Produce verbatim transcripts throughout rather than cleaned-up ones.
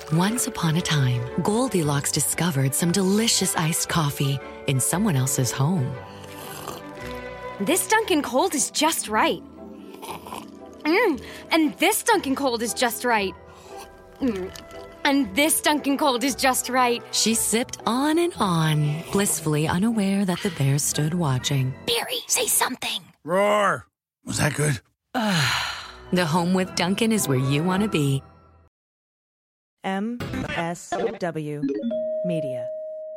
Once upon a time, Goldilocks discovered some delicious iced coffee in someone else's home. This Dunkin' Cold is just right. Mmm, and this Dunkin' Cold is just right. Mmm, and this Dunkin' Cold is just right. She sipped on and on, blissfully unaware that the bear stood watching. Barry, say something. Roar! Was that good? The home with Dunkin' is where you want to be. M S W Media.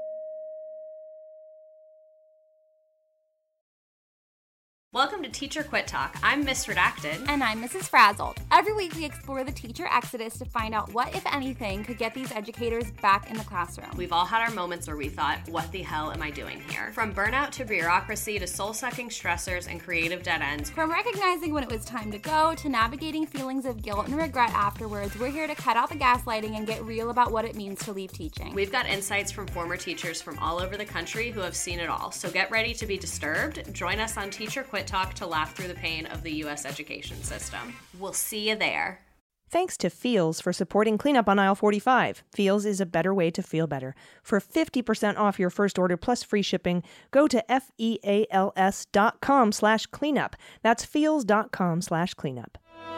Welcome to Teacher Quit Talk. I'm Miss Redacted. And I'm Missus Frazzled. Every week we explore the teacher exodus to find out what, if anything, could get these educators back in the classroom. We've all had our moments where we thought, what the hell am I doing here? From burnout to bureaucracy to soul-sucking stressors and creative dead ends. From recognizing when it was time to go to navigating feelings of guilt and regret afterwards, we're here to cut out the gaslighting and get real about what it means to leave teaching. We've got insights from former teachers from all over the country who have seen it all. So get ready to be disturbed. Join us on Teacher Quit Talk to laugh through the pain of the U S education system. We'll see you there. Thanks to Feels for supporting Cleanup on Aisle forty-five. Feels is a better way to feel better. For fifty percent off your first order plus free shipping, go to F-E-A-L-S dot com slash cleanup. That's feels dot com slash cleanup.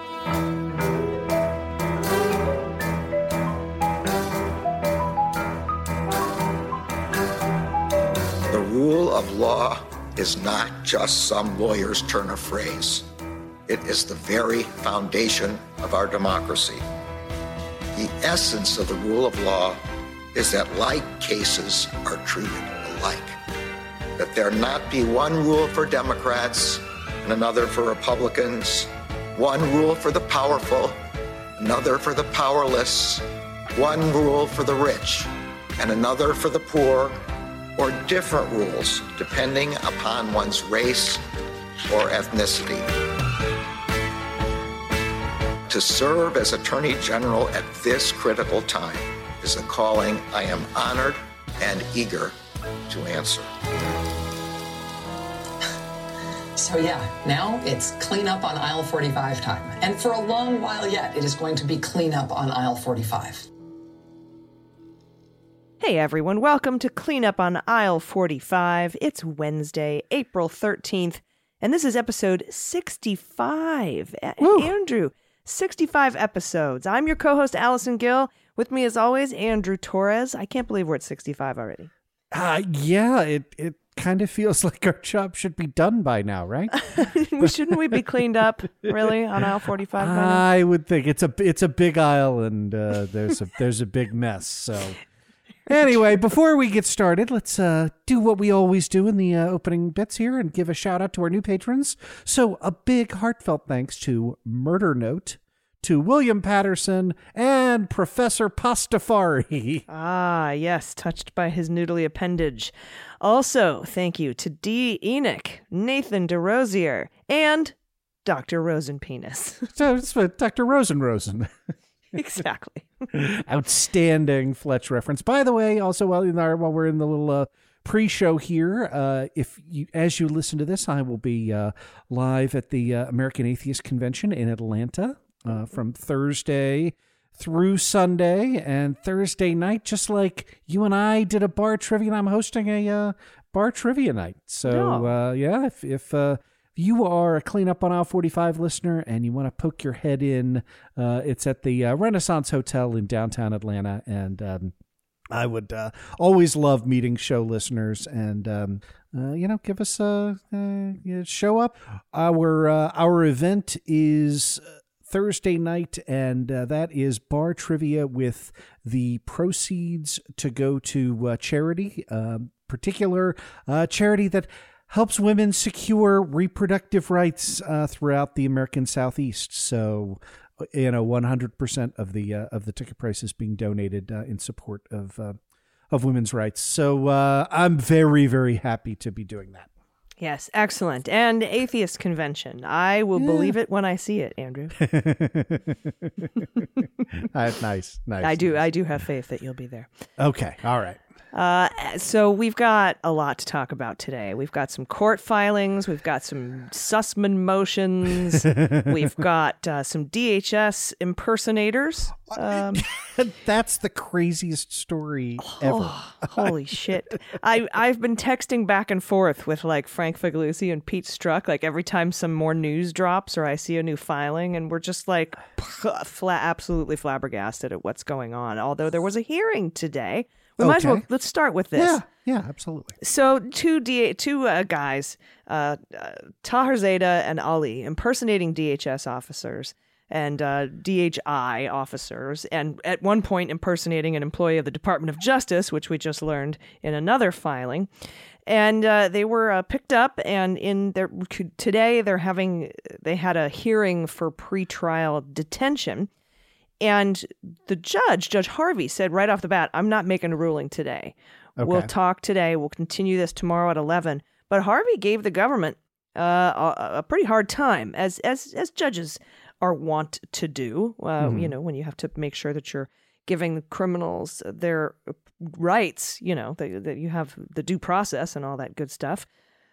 The rule of law is not just some lawyer's turn of phrase. It is the very foundation of our democracy. The essence of the rule of law is that like cases are treated alike. That there not be one rule for Democrats and another for Republicans, one rule for the powerful, another for the powerless, one rule for the rich and another for the poor, or different rules depending upon one's race or ethnicity. To serve as Attorney General at this critical time is a calling I am honored and eager to answer. So yeah, now it's cleanup on aisle forty-five time. And for a long while yet, it is going to be cleanup on aisle forty-five. Hey everyone, welcome to Cleanup on Aisle forty-five. It's Wednesday, April thirteenth, and this is episode sixty-five. Woo. Andrew, sixty-five episodes. I'm your co-host, Allison Gill. With me as always, Andrew Torres. I can't believe we're at sixty-five already. Uh, yeah, it, it kind of feels like our job should be done by now, right? Shouldn't we be cleaned up, really, on aisle forty-five by now? I would think it's a it's a big aisle and uh, there's a there's a big mess. So anyway, before we get started, let's uh, do what we always do in the uh, opening bits here and give a shout out to our new patrons. So a big heartfelt thanks to Murder Note, to William Patterson, and Professor Pastafari. Ah, yes, touched by his noodly appendage. Also, thank you to D. Enoch, Nathan DeRosier, and Doctor Rosenpenis. So it's uh, Doctor Rosenrosen. Exactly. Outstanding Fletch reference. By the way, also while, in our, while we're in the little uh, pre-show here, uh, if you, as you listen to this, I will be uh, live at the uh, American Atheist Convention in Atlanta uh, from Thursday through Sunday. And Thursday night, just like you and I did a bar trivia, and I'm hosting a uh, bar trivia night. So Oh. uh, yeah, if if uh, you are a Cleanup on Aisle forty-five listener and you want to poke your head in, uh, it's at the uh, Renaissance Hotel in downtown Atlanta. And um, I would uh, always love meeting show listeners and, um, uh, you know, give us a, uh, yeah, show up. Our, uh, our event is Thursday night, and uh, that is bar trivia with the proceeds to go to uh, charity, uh, particular uh, charity that helps women secure reproductive rights uh, throughout the American Southeast. So, you know, one hundred percent of the uh, of the ticket price is being donated uh, in support of uh, of women's rights. So uh, I'm very, very happy to be doing that. Yes, excellent. And Atheist Convention. I will Yeah. believe it when I see it, Andrew. uh, nice, nice. I do. nice. I do have faith that you'll be there. Okay, all right. Uh, so we've got a lot to talk about today. We've got some court filings. We've got some Sussman motions. We've got uh, some D H S impersonators. Um, That's the craziest story ever. Oh, holy shit. I, I've been texting back and forth with like Frank Figliuzzi and Pete Strzok, like every time some more news drops or I see a new filing, and we're just like fla- absolutely flabbergasted at what's going on. Although there was a hearing today. We might as well, Okay. let's start with this. Yeah, yeah, absolutely. So two D two uh, guys, uh, uh, Tahir Zeta and Ali, impersonating D H S officers and uh, D H I officers, and at one point impersonating an employee of the Department of Justice, which we just learned in another filing. And uh, they were uh, picked up, and in their today they're having they had a hearing for pretrial detention. And the judge, Judge Harvey, said right off the bat, I'm not making a ruling today. Okay. We'll talk today. We'll continue this tomorrow at eleven. But Harvey gave the government uh, a, a pretty hard time, as as as judges are wont to do, uh, Mm-hmm. you know, when you have to make sure that you're giving the criminals their rights, you know, that, that you have the due process and all that good stuff.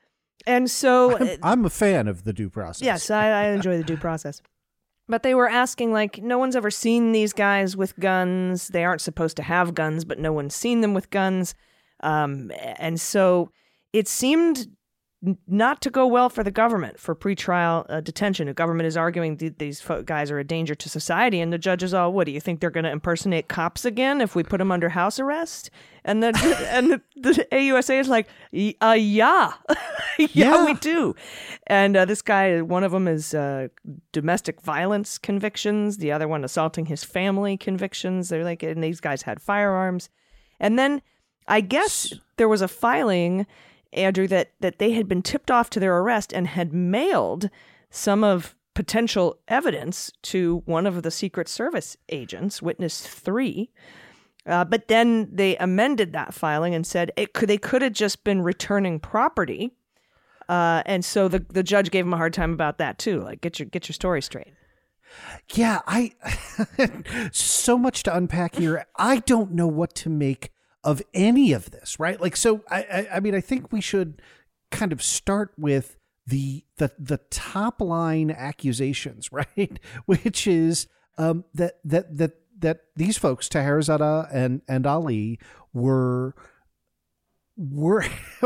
And so... I'm, I'm a fan of the due process. Yes, I, I enjoy the due process. But they were asking, like, no one's ever seen these guys with guns. They aren't supposed to have guns, but no one's seen them with guns. Um, and so it seemed n- not to go well for the government for pretrial uh, detention. The government is arguing th- these fo- guys are a danger to society. And the judges all, what, do you think they're going to impersonate cops again if we put them under house arrest? And then and the, the A U S A is like, y- uh, yeah. yeah, Yeah. we do. And uh, this guy, one of them is uh, domestic violence convictions. The other one, assaulting his family convictions. They're like, and these guys had firearms. And then I guess there was a filing, Andrew, that, that they had been tipped off to their arrest and had mailed some of potential evidence to one of the Secret Service agents, witness three. Uh, but then they amended that filing and said it could they could have just been returning property. Uh, and so the, the judge gave him a hard time about that too. Like, get your get your story straight. Yeah, I so much to unpack here. I don't know what to make of any of this, right? Like, so I, I, I mean, I think we should kind of start with the the the top line accusations, right? Which is um, that that that that these folks, Tahir Zada and and Ali, were were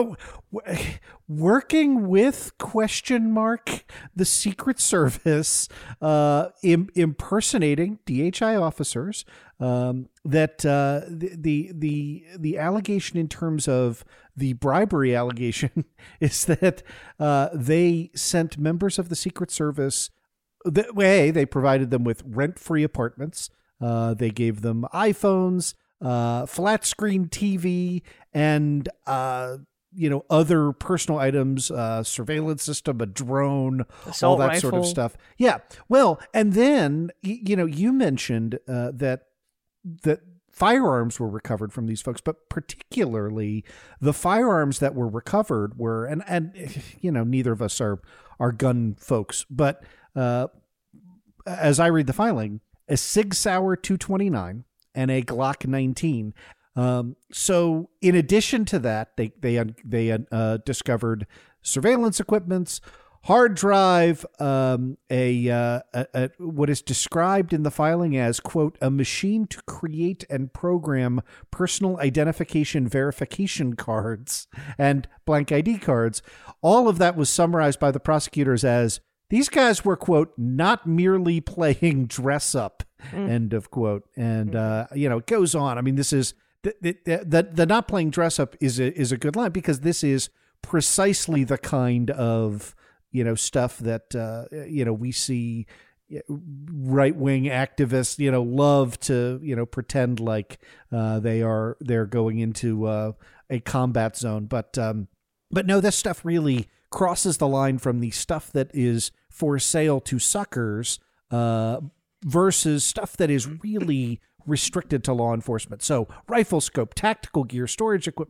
working with question mark the Secret Service, uh, im- impersonating D H I officers. Um, that uh, the, the the the allegation in terms of the bribery allegation is that uh, they sent members of the Secret Service. The way they provided them with rent-free apartments. Uh, they gave them iPhones, uh, flat screen T V, and uh, you know, other personal items, uh, surveillance system, a drone, Assault all that rifle. sort of stuff. Yeah. Well, and then y- you know, you mentioned uh, that that firearms were recovered from these folks, but particularly the firearms that were recovered were, and and you know, neither of us are are gun folks, but uh, as I read the filing, a Sig Sauer two twenty-nine and a Glock nineteen. Um, so in addition to that, they they they uh, discovered surveillance equipments, hard drive, um, a, uh, a, a what is described in the filing as, quote, a machine to create and program personal identification verification cards and blank I D cards. All of that was summarized by the prosecutors as, these guys were, quote, not merely playing dress up, mm. end of quote. And, uh, you know, it goes on. I mean, this is the, the, the, the not playing dress up is a, is a good line, because this is precisely the kind of, you know, stuff that, uh, you know, we see right wing activists, you know, love to, you know, pretend like uh, they are they're going into uh, a combat zone. But um, but no, this stuff really crosses the line from the stuff that is for sale to suckers uh, versus stuff that is really restricted to law enforcement. So rifle scope, tactical gear, storage equipment,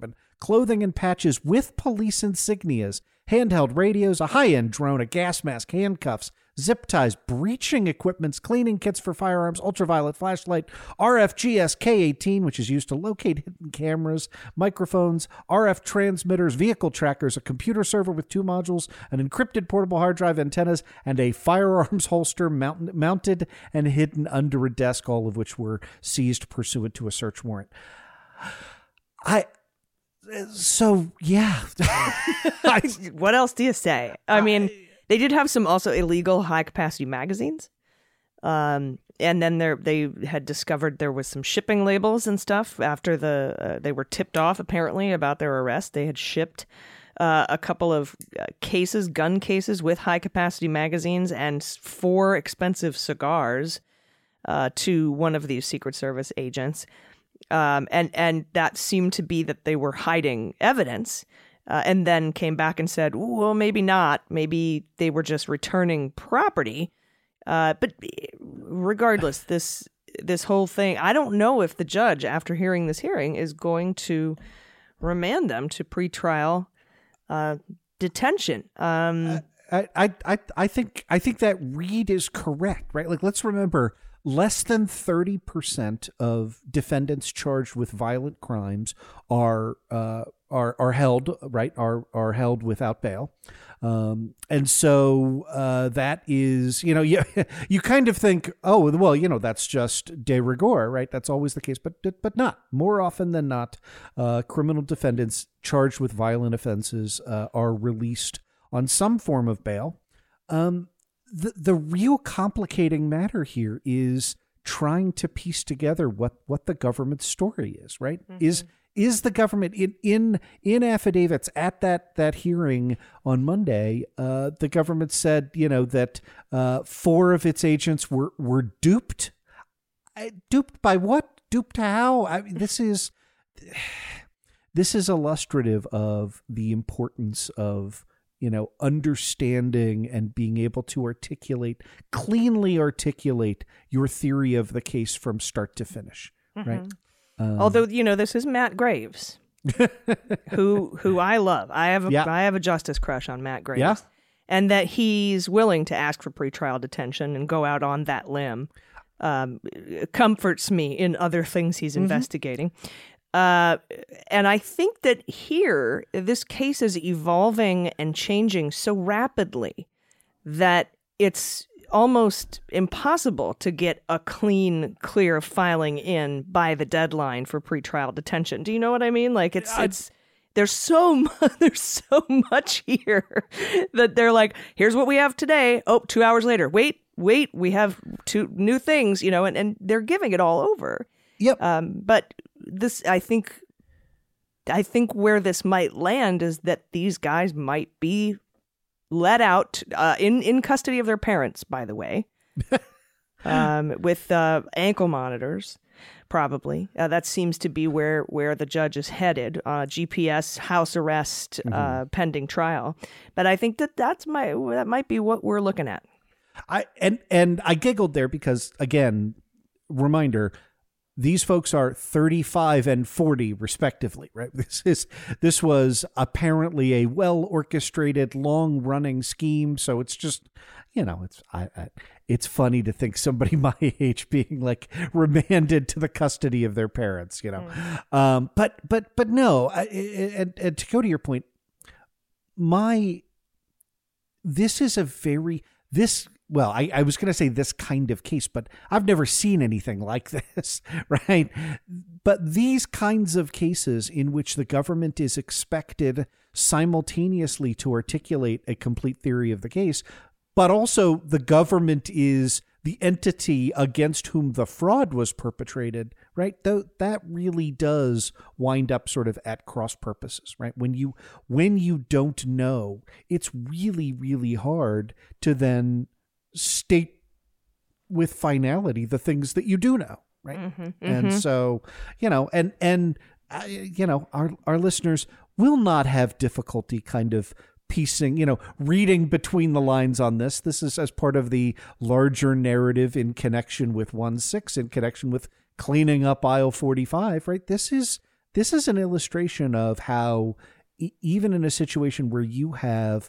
clothing and patches with police insignias, handheld radios, a high-end drone, a gas mask, handcuffs, zip ties, breaching equipments, cleaning kits for firearms, ultraviolet flashlight, R F G S K eighteen, which is used to locate hidden cameras, microphones, R F transmitters, vehicle trackers, a computer server with two modules, an encrypted portable hard drive, antennas, and a firearms holster mount- mounted and hidden under a desk, all of which were seized pursuant to a search warrant. I... So, yeah. I, what else do you say? I mean... They did have some also illegal high-capacity magazines, um, and then there they had discovered there was some shipping labels and stuff after the uh, they were tipped off apparently about their arrest. They had shipped uh, a couple of uh, cases, gun cases with high-capacity magazines and four expensive cigars uh, to one of these Secret Service agents, um, and and that seemed to be that they were hiding evidence. Uh, and then came back and said, well, maybe not. Maybe they were just returning property. Uh, but regardless, this this whole thing, I don't know if the judge, after hearing this hearing, is going to remand them to pretrial uh, detention. Um, I, I, I, I think I think that read is correct, right? Like, let's remember, less than thirty percent of defendants charged with violent crimes are uh, are are held right are are held without bail, um, and so uh, that is, you know, you you kind of think, oh well, you know, that's just de rigueur, right? That's always the case, but but not. More often than not, uh, criminal defendants charged with violent offenses uh, are released on some form of bail. Um, The the real complicating matter here is trying to piece together what, what the government's story is, right? Mm-hmm. Is is the government in in in affidavits at that that hearing on Monday? Uh, the government said, you know, that uh, four of its agents were were duped. I, duped by what? Duped how? I mean, this is this is illustrative of the importance of, you know, understanding and being able to articulate, cleanly articulate your theory of the case from start to finish, mm-hmm. right? Um, Although, you know, this is Matt Graves, who who I love. I have a, yeah. I have a justice crush on Matt Graves. Yeah. And that he's willing to ask for pretrial detention and go out on that limb um, comforts me in other things he's mm-hmm. investigating. Uh, and I think that here, this case is evolving and changing so rapidly that it's almost impossible to get a clean, clear filing in by the deadline for pretrial detention. Do you know what I mean? Like it's I, it's there's so much, there's so much here that they're like, here's what we have today. Oh, two hours later, wait, wait, we have two new things, you know, and, and they're giving it all over. Yep. Um, but this, I think, I think where this might land is that these guys might be let out uh, in in custody of their parents, by the way, um, with uh, ankle monitors, probably. Uh, that seems to be where where the judge is headed. Uh, G P S, house arrest, mm-hmm. uh, pending trial. But I think that that's my that might be what we're looking at. I and and I giggled there because, again, reminder. These folks are thirty-five and forty, respectively, right? This is this was apparently a well-orchestrated, long-running scheme. So it's just, you know, it's I, I, it's funny to think somebody my age being like remanded to the custody of their parents, you know. Mm. Um, but but but no, I, and, and to go to your point, my this is a very this. Well, I, I was going to say this kind of case, but I've never seen anything like this, right? But these kinds of cases in which the government is expected simultaneously to articulate a complete theory of the case, but also the government is the entity against whom the fraud was perpetrated, right? Though that really does wind up sort of at cross purposes, right? When you when you don't know, it's really, really hard to then state with finality the things that you do know, right? Mm-hmm, mm-hmm. And so, you know, and and uh, you know, our our listeners will not have difficulty kind of piecing, you know, reading between the lines on this. This is as part of the larger narrative in connection with one six, in connection with cleaning up aisle forty-five, right? This is this is an illustration of how e- even in a situation where you have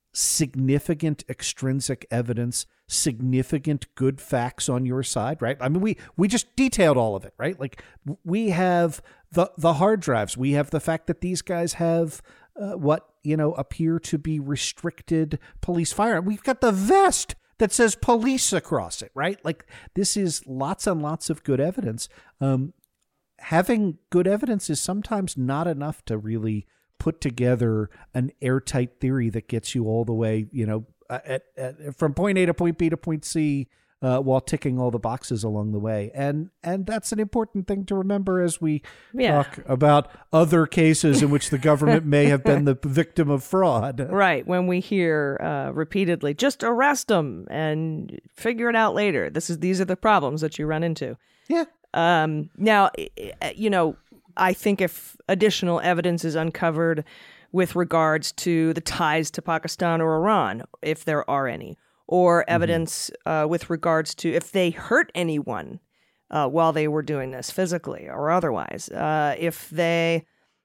significant extrinsic evidence, significant good facts on your side, right? I mean, we we just detailed all of it, right? Like we have the the hard drives, we have the fact that these guys have uh, what you know appear to be restricted police firearm. We've got the vest that says police across it, right? Like this is lots and lots of good evidence. Um, having good evidence is sometimes not enough to really put together an airtight theory that gets you all the way, you know, at, at, from point A to point B to point C, uh, while ticking all the boxes along the way. And and that's an important thing to remember as we yeah. talk about other cases in which the government may have been the victim of fraud. Right. When we hear uh, repeatedly, just arrest them and figure it out later. This is these are the problems that you run into. Yeah. Um, now, you know, I think if additional evidence is uncovered with regards to the ties to Pakistan or Iran, if there are any, or evidence mm-hmm. uh, with regards to if they hurt anyone uh, while they were doing this physically or otherwise, uh, if they,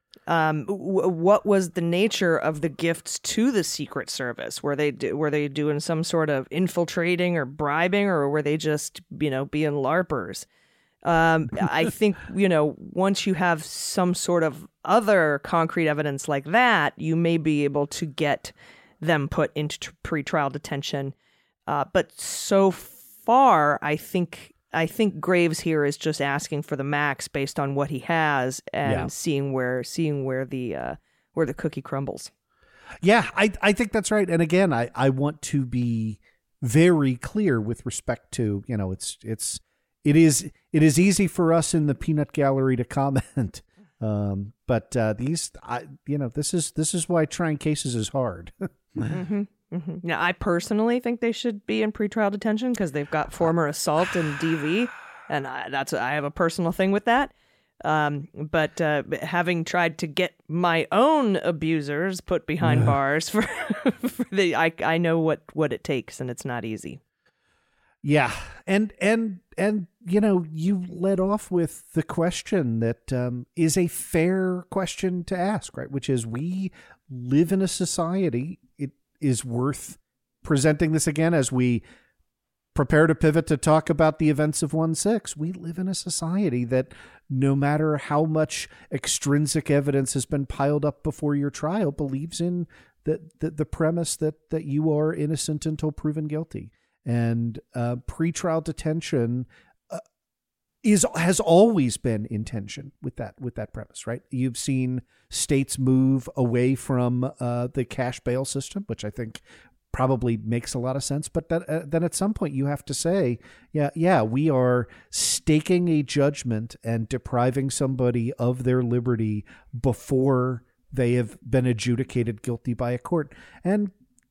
um, w- what was the nature of the gifts to the Secret Service? Were they do- were they doing some sort of infiltrating or bribing, or were they just, you know, being LARPers? Um, I think, you know, once you have some sort of other concrete evidence like that, you may be able to get them put into t- pretrial detention. Uh, but so far, I think I think Graves here is just asking for the max based on what he has and yeah. seeing where seeing where the uh, where the cookie crumbles. Yeah, I I think that's right. And again, I, I want to be very clear with respect to, you know, it's it's. It is it is easy for us in the peanut gallery to comment, um, but uh, these, I, you know, this is this is why trying cases is hard. mm-hmm, mm-hmm. Now, I personally think they should be in pretrial detention because they've got former assault and D V, and I, that's I have a personal thing with that. Um, but uh, having tried to get my own abusers put behind yeah. bars for, for the, I I know what, what it takes, and it's not easy. Yeah. And, and, and, you know, you led off with the question that um, is a fair question to ask, right? Which is, we live in a society. It is worth presenting this again as we prepare to pivot to talk about the events of one six. We live in a society that no matter how much extrinsic evidence has been piled up before your trial believes in the, the, the premise that, that you are innocent until proven guilty. And uh, pretrial detention uh, is has always been in tension with that with that premise, right? You've seen states move away from uh, the cash bail system, which I think probably makes a lot of sense. But that, uh, then at some point you have to say, yeah, yeah, we are staking a judgment and depriving somebody of their liberty before they have been adjudicated guilty by a court, and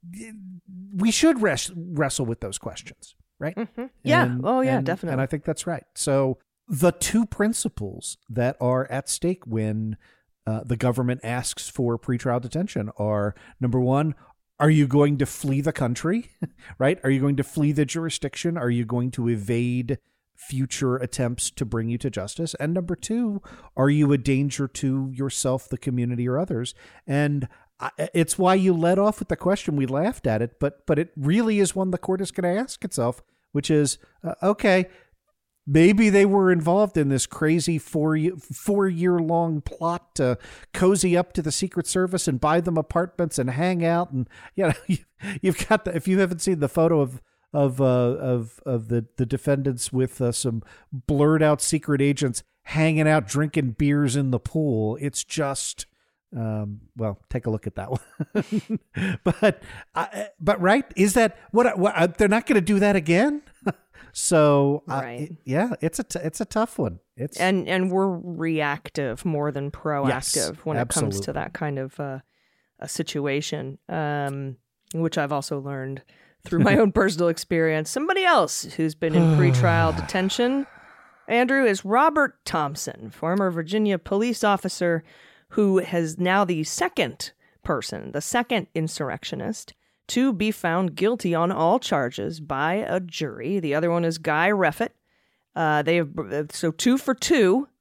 we should rest, wrestle with those questions, right? Mm-hmm. Yeah. And, oh, yeah, and, definitely. And I think that's right. So the two principles that are at stake when uh, the government asks for pretrial detention are, number one, are you going to flee the country, right? Are you going to flee the jurisdiction? Are you going to evade future attempts to bring you to justice? And number two, are you a danger to yourself, the community, or others? And it's why you led off with the question. We laughed at it, but but it really is one the court is going to ask itself, which is, uh, okay, maybe they were involved in this crazy four four year long plot to cozy up to the Secret Service and buy them apartments and hang out, and you know, you, you've got the, if you haven't seen the photo of of uh, of of the the defendants with uh, some blurred out secret agents hanging out drinking beers in the pool, it's just. Um, well, take a look at that one. but, uh, but right. Is that what, what they're not going to do that again? so, uh, right. yeah, it's a, t- it's a tough one. It's and, and we're reactive more than proactive yes, when absolutely. it comes to that kind of, uh, a situation. Um, which I've also learned through my own personal experience. Somebody else who's been in pretrial detention, Andrew, is Robert Thompson, former Virginia police officer, who has now the second person, the second insurrectionist, to be found guilty on all charges by a jury. The other one is Guy Reffitt. Uh, they have so two for two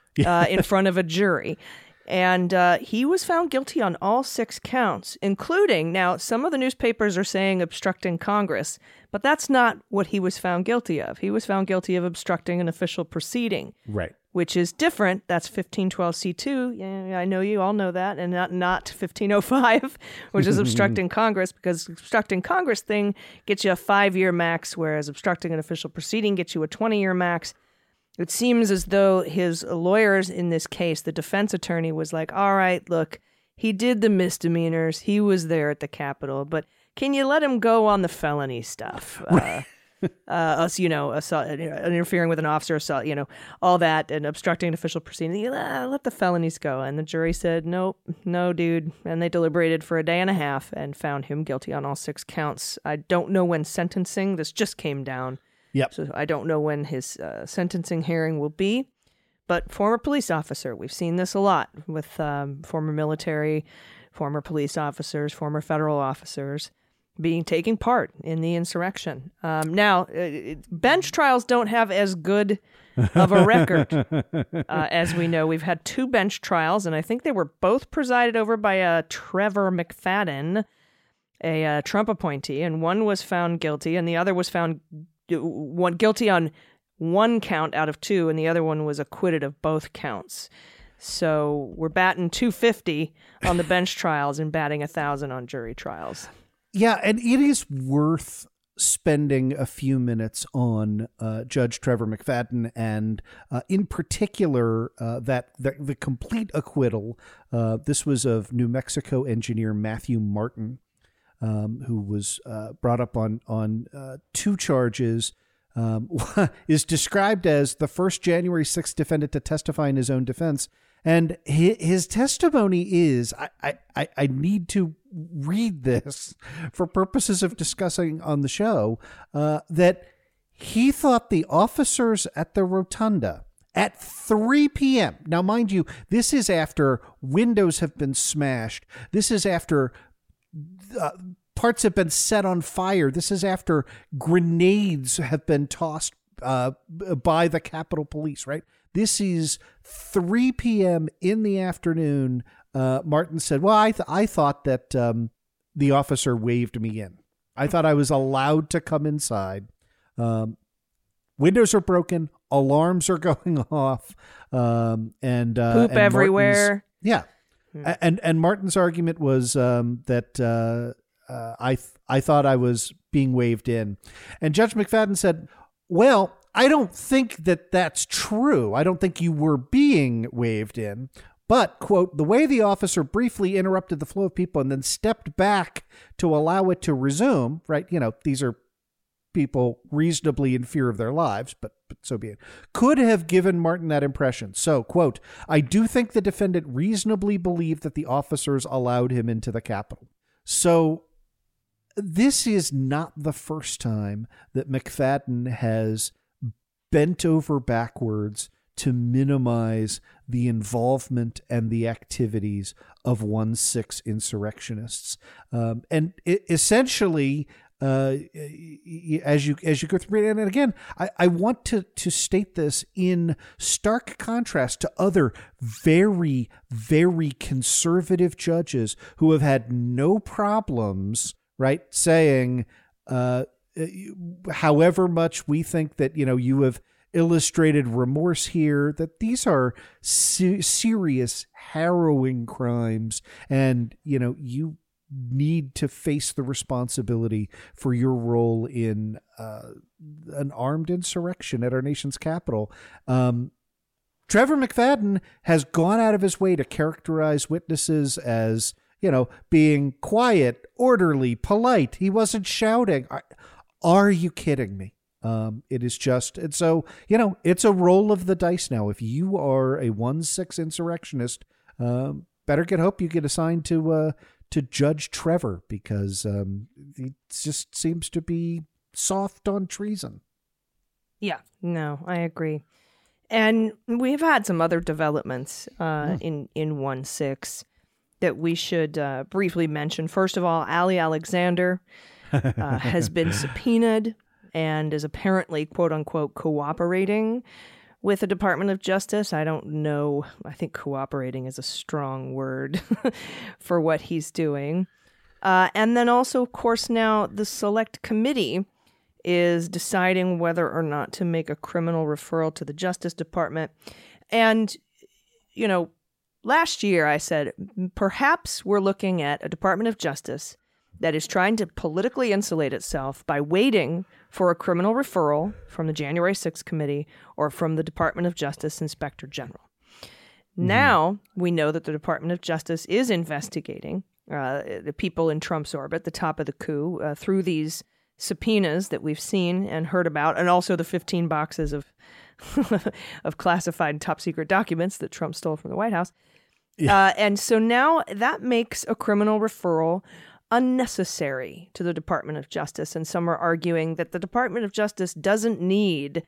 uh, in front of a jury. And uh, he was found guilty on all six counts, including, now, some of the newspapers are saying obstructing Congress, but that's not what he was found guilty of. He was found guilty of obstructing an official proceeding. Right. Which is different. That's fifteen twelve C two. Yeah, I know you all know that. And not, not fifteen oh five, which is obstructing Congress, because obstructing Congress thing gets you a five-year max, whereas obstructing an official proceeding gets you a twenty-year max. It seems as though his lawyers in this case, the defense attorney, was like, all right, look, he did the misdemeanors. He was there at the Capitol, but can you let him go on the felony stuff? Uh, uh, us, you know, assault, interfering with an officer, assault, you know, all that, and obstructing an official proceeding. Uh, let the felonies go. And the jury said, nope, no, dude. And they deliberated for a day and a half and found him guilty on all six counts. I don't know when sentencing. This just came down. Yep. So I don't know when his uh, sentencing hearing will be. But former police officer, we've seen this a lot with um, former military, former police officers, former federal officers being taking part in the insurrection. Um, now, uh, bench trials don't have as good of a record uh, as we know. We've had two bench trials, and I think they were both presided over by uh, Trevor McFadden, a uh, Trump appointee, and one was found guilty, and the other was found one guilty on one count out of two, and the other one was acquitted of both counts. So we're batting two fifty on the bench trials and batting one thousand on jury trials. Yeah, and it is worth spending a few minutes on uh, Judge Trevor McFadden, and uh, in particular, uh, that the, the complete acquittal. Uh, this was of New Mexico engineer Matthew Martin, Um, who was uh, brought up on on uh, two charges, um, is described as the first January sixth defendant to testify in his own defense. And his, his testimony is, I, I, I need to read this for purposes of discussing on the show, uh, that he thought the officers at the rotunda at three p.m. Now, mind you, this is after windows have been smashed. This is after Uh, parts have been set on fire. This is after grenades have been tossed uh, by the Capitol Police, right? This is three p.m. in the afternoon. Uh, Martin said, well, I, th- I thought that um, the officer waved me in. I thought I was allowed to come inside. Um, windows are broken. Alarms are going off. Um, and uh, Poop and everywhere. Martin's, yeah. And and Martin's argument was um, that uh, uh, I th- I thought I was being waved in, and Judge McFadden said, "Well, I don't think that that's true. I don't think you were being waved in, but quote the way the officer briefly interrupted the flow of people and then stepped back to allow it to resume. Right? You know, these are people reasonably in fear of their lives, but, but so be it, could have given Martin that impression. So, quote, I do think the defendant reasonably believed that the officers allowed him into the Capitol. So this is not the first time that McFadden has bent over backwards to minimize the involvement and the activities of one six insurrectionists. Um, and it, essentially, Uh, as you as you go through it, and again, I, I want to to state this in stark contrast to other very very conservative judges who have had no problems, right, saying, uh, however much we think that you know you have illustrated remorse here, that these are se- serious, harrowing crimes, and you know you need to face the responsibility for your role in uh, an armed insurrection at our nation's capital. Um, Trevor McFadden has gone out of his way to characterize witnesses as, you know, being quiet, orderly, polite. He wasn't shouting. Are, are you kidding me? Um, it is just, and so, you know, it's a roll of the dice now. If you are a one six insurrectionist, um, better get hope you get assigned to, uh, to Judge Trevor, because um, he just seems to be soft on treason. Yeah, no, I agree. And we've had some other developments uh, mm. in, in one six that we should uh, briefly mention. First of all, Ali Alexander uh, has been subpoenaed and is apparently, quote unquote, cooperating with the Department of Justice. I don't know. I think cooperating is a strong word for what he's doing. Uh, and then also, of course, now the Select Committee is deciding whether or not to make a criminal referral to the Justice Department. And, you know, last year I said, perhaps we're looking at a Department of Justice that is trying to politically insulate itself by waiting for a criminal referral from the January sixth committee or from the Department of Justice Inspector General. Mm-hmm. Now we know that the Department of Justice is investigating uh, the people in Trump's orbit, the top of the coup, uh, through these subpoenas that we've seen and heard about, and also the fifteen boxes of of classified top secret documents that Trump stole from the White House. Yeah. Uh, and so now that makes a criminal referral unnecessary to the Department of Justice. And some are arguing that the Department of Justice doesn't need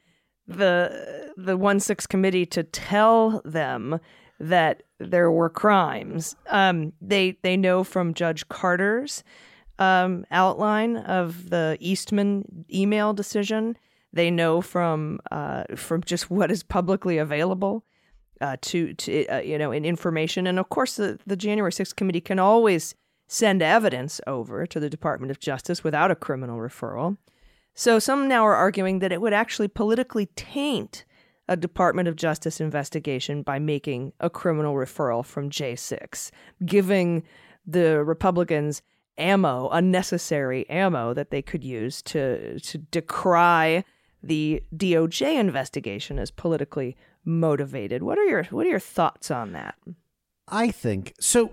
the the one six committee to tell them that there were crimes. Um, they they know from Judge Carter's um, outline of the Eastman email decision. They know from uh, from just what is publicly available uh, to to uh, you know in information. And of course, the the January sixth committee can always send evidence over to the Department of Justice without a criminal referral. So some now are arguing that it would actually politically taint a Department of Justice investigation by making a criminal referral from J six, giving the Republicans ammo, unnecessary ammo that they could use to to decry the D O J investigation as politically motivated. What are your what are your thoughts on that? I think so.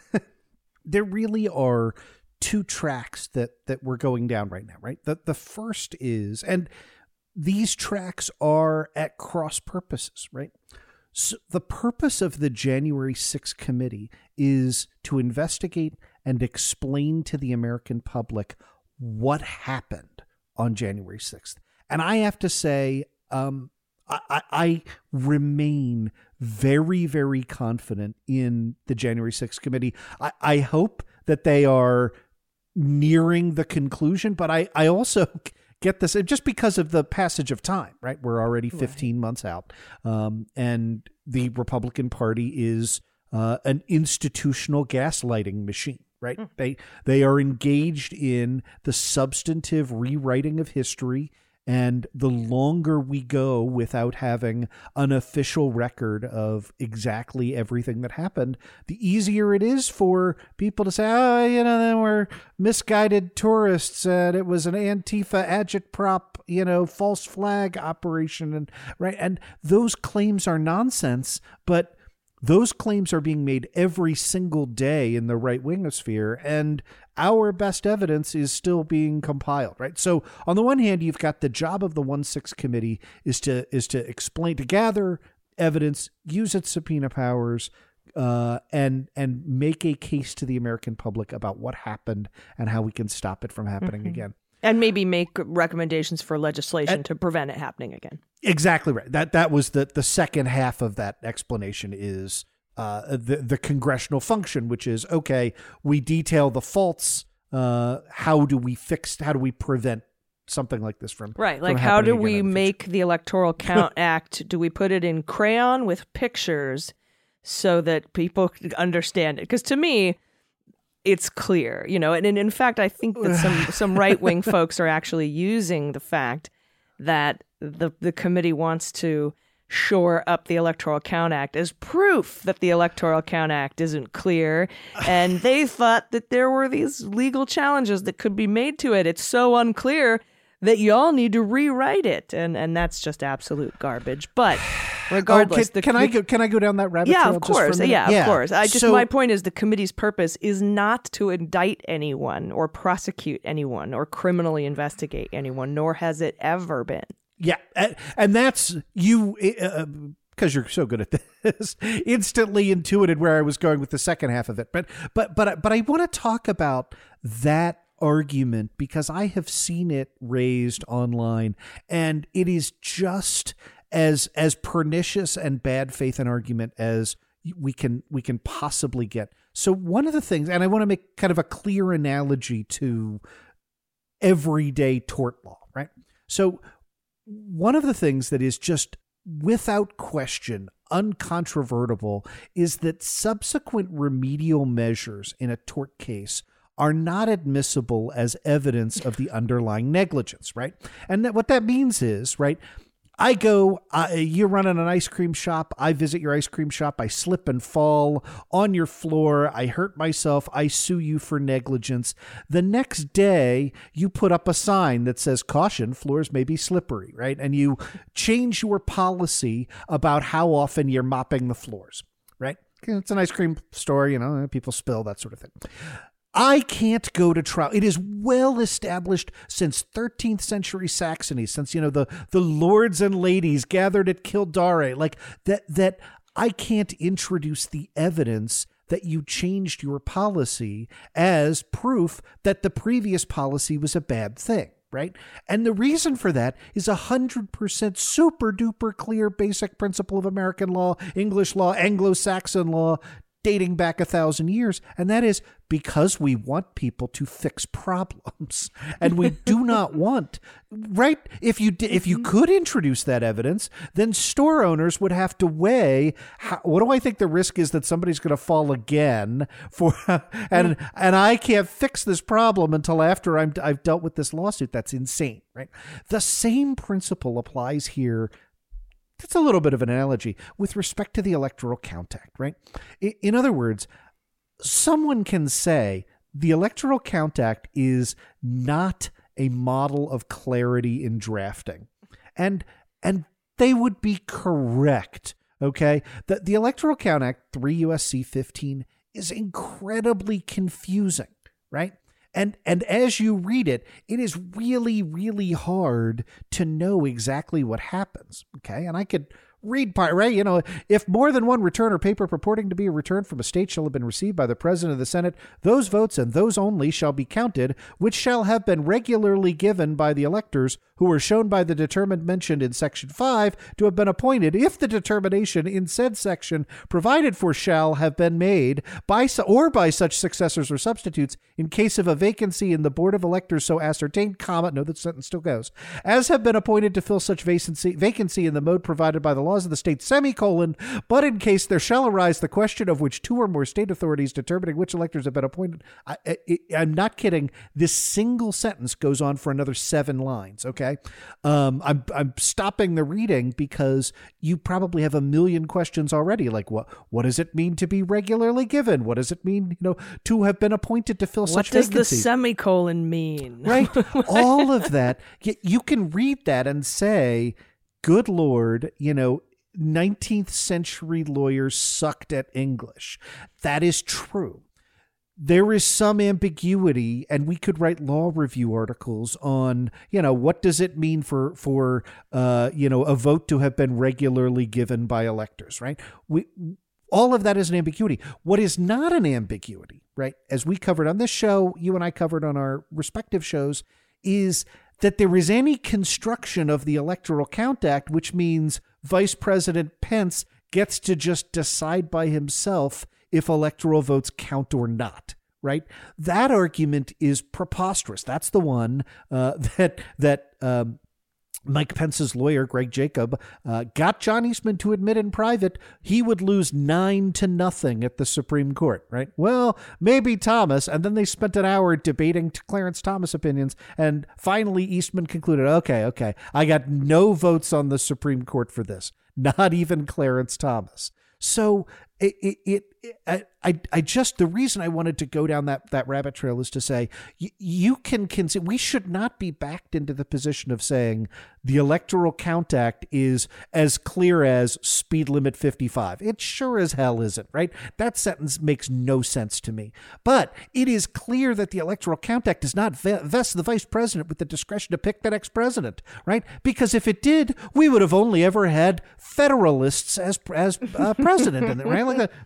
There really are two tracks that that we're going down right now, right? The the first is, and these tracks are at cross purposes, right? So the purpose of the January sixth committee is to investigate and explain to the American public what happened on January sixth. And I have to say, um, I, I remain very, very confident in the January sixth committee. I, I hope that they are nearing the conclusion, but I, I also get this just because of the passage of time, right? We're already fifteen right. months out. Um, and the Republican Party is uh, an institutional gaslighting machine, right? Mm. They, they are engaged in the substantive rewriting of history. And the longer we go without having an official record of exactly everything that happened, the easier it is for people to say, oh, you know, they were misguided tourists and it was an Antifa agitprop, you know, false flag operation. And right. And those claims are nonsense, but those claims are being made every single day in the right wingosphere, and our best evidence is still being compiled, right? So on the one hand, you've got the job of the one six committee is to is to explain, to gather evidence, use its subpoena powers, uh, and and make a case to the American public about what happened and how we can stop it from happening mm-hmm. again. And maybe make recommendations for legislation and, to prevent it happening again. Exactly right. That that was the, the second half of that explanation is uh, the, the congressional function, which is, okay, we detail the faults. Uh, how do we fix, how do we prevent something like this from Right. Like, from how do again we the make the Electoral Count Act? Do we put it in crayon with pictures so that people understand it? Because to me, it's clear, you know, and, and in fact, I think that some, some right-wing folks are actually using the fact that the, the committee wants to shore up the Electoral Count Act as proof that the Electoral Count Act isn't clear. And they thought that there were these legal challenges that could be made to it. It's so unclear that y'all need to rewrite it. And and that's just absolute garbage. But regardless, oh, can, the, can I go can I go down that rabbit yeah, trail? Of course. Just yeah, yeah, of course. I just so, my point is the committee's purpose is not to indict anyone or prosecute anyone or criminally investigate anyone, nor has it ever been. Yeah, and, and that's you uh, because you're so good at this. Instantly intuited where I was going with the second half of it. But but but but I want to talk about that argument because I have seen it raised online, and it is just as as pernicious and bad faith an argument as we can we can possibly get. So one of the things, and I want to make kind of a clear analogy to everyday tort law, right? So one of the things that is just without question, uncontrovertible, is that subsequent remedial measures in a tort case are not admissible as evidence of the underlying negligence, right? And that, what that means is, right, I go, uh, you're running an ice cream shop. I visit your ice cream shop. I slip and fall on your floor. I hurt myself. I sue you for negligence. The next day, you put up a sign that says, caution, floors may be slippery, right? And you change your policy about how often you're mopping the floors, right? It's an ice cream store, you know, people spill, that sort of thing. I can't go to trial. It is well established since thirteenth century Saxony, since, you know, the, the lords and ladies gathered at Kildare, like that, that I can't introduce the evidence that you changed your policy as proof that the previous policy was a bad thing, right? And the reason for that is a hundred percent super duper clear basic principle of American law, English law, Anglo-Saxon law, dating back a thousand years. And that is because we want people to fix problems, and we do not want, right? If you if you could introduce that evidence, then store owners would have to weigh, how, what do I think the risk is that somebody's going to fall again for, and and I can't fix this problem until after I'm I've dealt with this lawsuit. That's insane, right? The same principle applies here. That's a little bit of an analogy with respect to the Electoral Count Act, right? In other words, someone can say the Electoral Count Act is not a model of clarity in drafting. And and they would be correct, okay? The, the Electoral Count Act, three U S C fifteen, is incredibly confusing, right? And and as you read it, it is really, really hard to know exactly what happens, okay? And I could read part, right? You know, if more than one return or paper purporting to be a return from a state shall have been received by the President of the Senate, those votes and those only shall be counted, which shall have been regularly given by the electors who were shown by the determined mentioned in Section five to have been appointed if the determination in said section provided for shall have been made by or by such successors or substitutes in case of a vacancy in the Board of Electors so ascertained, comma, no, that sentence still goes, as have been appointed to fill such vacancy, vacancy in the mode provided by the laws of the state, semicolon, but in case there shall arise the question of which two or more state authorities determining which electors have been appointed. I, I, I'm not kidding. This single sentence goes on for another seven lines, okay? Um, I'm I'm stopping the reading because you probably have a million questions already. Like, what what does it mean to be regularly given? What does it mean, you know, to have been appointed to fill what such vacancy? What vacancy? does the semicolon mean? Right? All of that. You can read that and say, good Lord, you know, nineteenth century lawyers sucked at English. That is true. There is some ambiguity, and we could write law review articles on, you know, what does it mean for, for uh, you know, a vote to have been regularly given by electors, right? We, all of that is an ambiguity. What is not an ambiguity, right, as we covered on this show, you and I covered on our respective shows, is that there is any construction of the Electoral Count Act, which means Vice President Pence gets to just decide by himself if electoral votes count or not, right? That argument is preposterous. That's the one uh, that that um, Mike Pence's lawyer, Greg Jacob, uh, got John Eastman to admit in private he would lose nine to nothing at the Supreme Court, right? Well, maybe Thomas. And then they spent an hour debating Clarence Thomas opinions. And finally, Eastman concluded, okay, okay, I got no votes on the Supreme Court for this, not even Clarence Thomas. So it, it, it, it I, I just, the reason I wanted to go down that, that rabbit trail is to say, you, you can consider, we should not be backed into the position of saying the Electoral Count Act is as clear as speed limit fifty-five. It sure as hell isn't, right? That sentence makes no sense to me. But it is clear that the Electoral Count Act does not vest the vice president with the discretion to pick the next president, right? Because if it did, we would have only ever had Federalists as as uh, president, right? Like the, the vice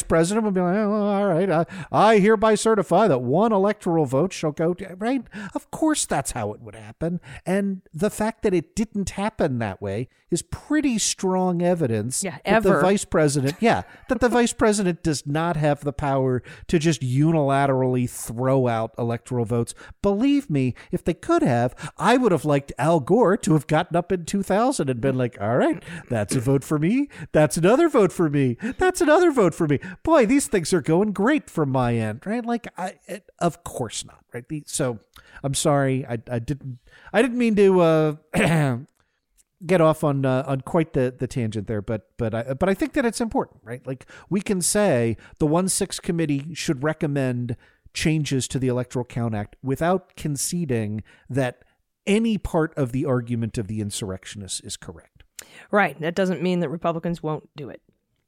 president would be like, oh, all right, I, I hereby certify that one electoral vote shall go to, right? Of course that's how it would happen. And the fact that it didn't happen that way is pretty strong evidence yeah, that ever. the vice president, yeah, that the vice president does not have the power to just unilaterally throw out electoral votes. Believe me, if they could have, I would have liked Al Gore to have gotten up in two thousand and been like, all right, that's a vote for me. That's another vote for me. That's another vote for me. Boy, these things are going great from my end, right? Like, I, it, of course not, right? The, so I'm sorry. I, I didn't, I didn't mean to, uh, get off on uh, on quite the, the tangent there, but but I but I think that it's important, right? Like, we can say the one six committee should recommend changes to the Electoral Count Act without conceding that any part of the argument of the insurrectionists is correct. Right. That doesn't mean that Republicans won't do it.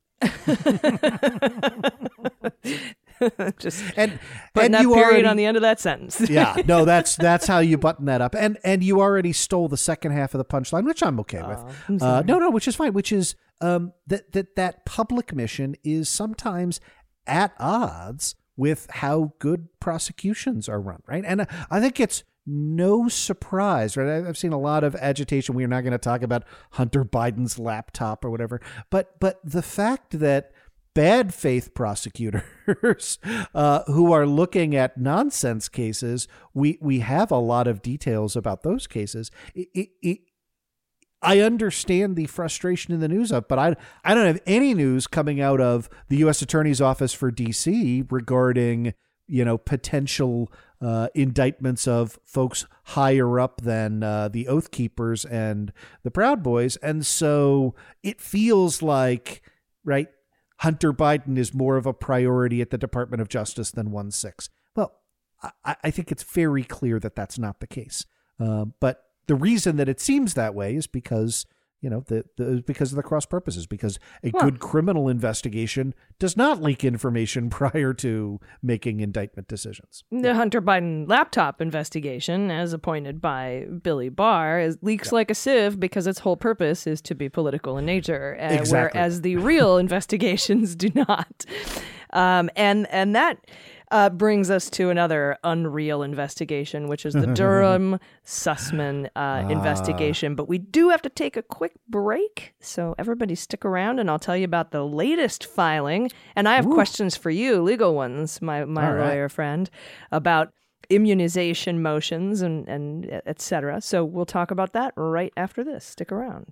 Just and putting and that you period already, on the end of that sentence. yeah, no, that's that's how you button that up. And and you already stole the second half of the punchline, which I'm okay with. Oh, I'm uh, no, no, which is fine. Which is um, that that that public mission is sometimes at odds with how good prosecutions are run, right? And I think it's no surprise, right? I've seen a lot of agitation. We're not going to talk about Hunter Biden's laptop or whatever, but but the fact that bad faith prosecutors uh, who are looking at nonsense cases, we we have a lot of details about those cases. It, it, it, I understand the frustration in the news of, but I I don't have any news coming out of the U S Attorney's Office for D C regarding, you know, potential uh, indictments of folks higher up than uh, the Oath Keepers and the Proud Boys. And so it feels like, right, Hunter Biden is more of a priority at the Department of Justice than one six. Well, I, I think it's very clear that that's not the case. Uh, but the reason that it seems that way is because, you know, the, the because of the cross purposes, because a well, good criminal investigation does not leak information prior to making indictment decisions. The Hunter Biden laptop investigation, as appointed by Billy Barr, is, leaks yeah. like a sieve because its whole purpose is to be political in nature, uh, exactly. whereas the real investigations do not. Um, and and that uh, brings us to another unreal investigation, which is the Durham Sussman uh, ah. investigation. But we do have to take a quick break, so everybody stick around, and I'll tell you about the latest filing. And I have Ooh. questions for you, legal ones, my my All lawyer right. friend, about immunization motions and and et cetera. So we'll talk about that right after this. Stick around.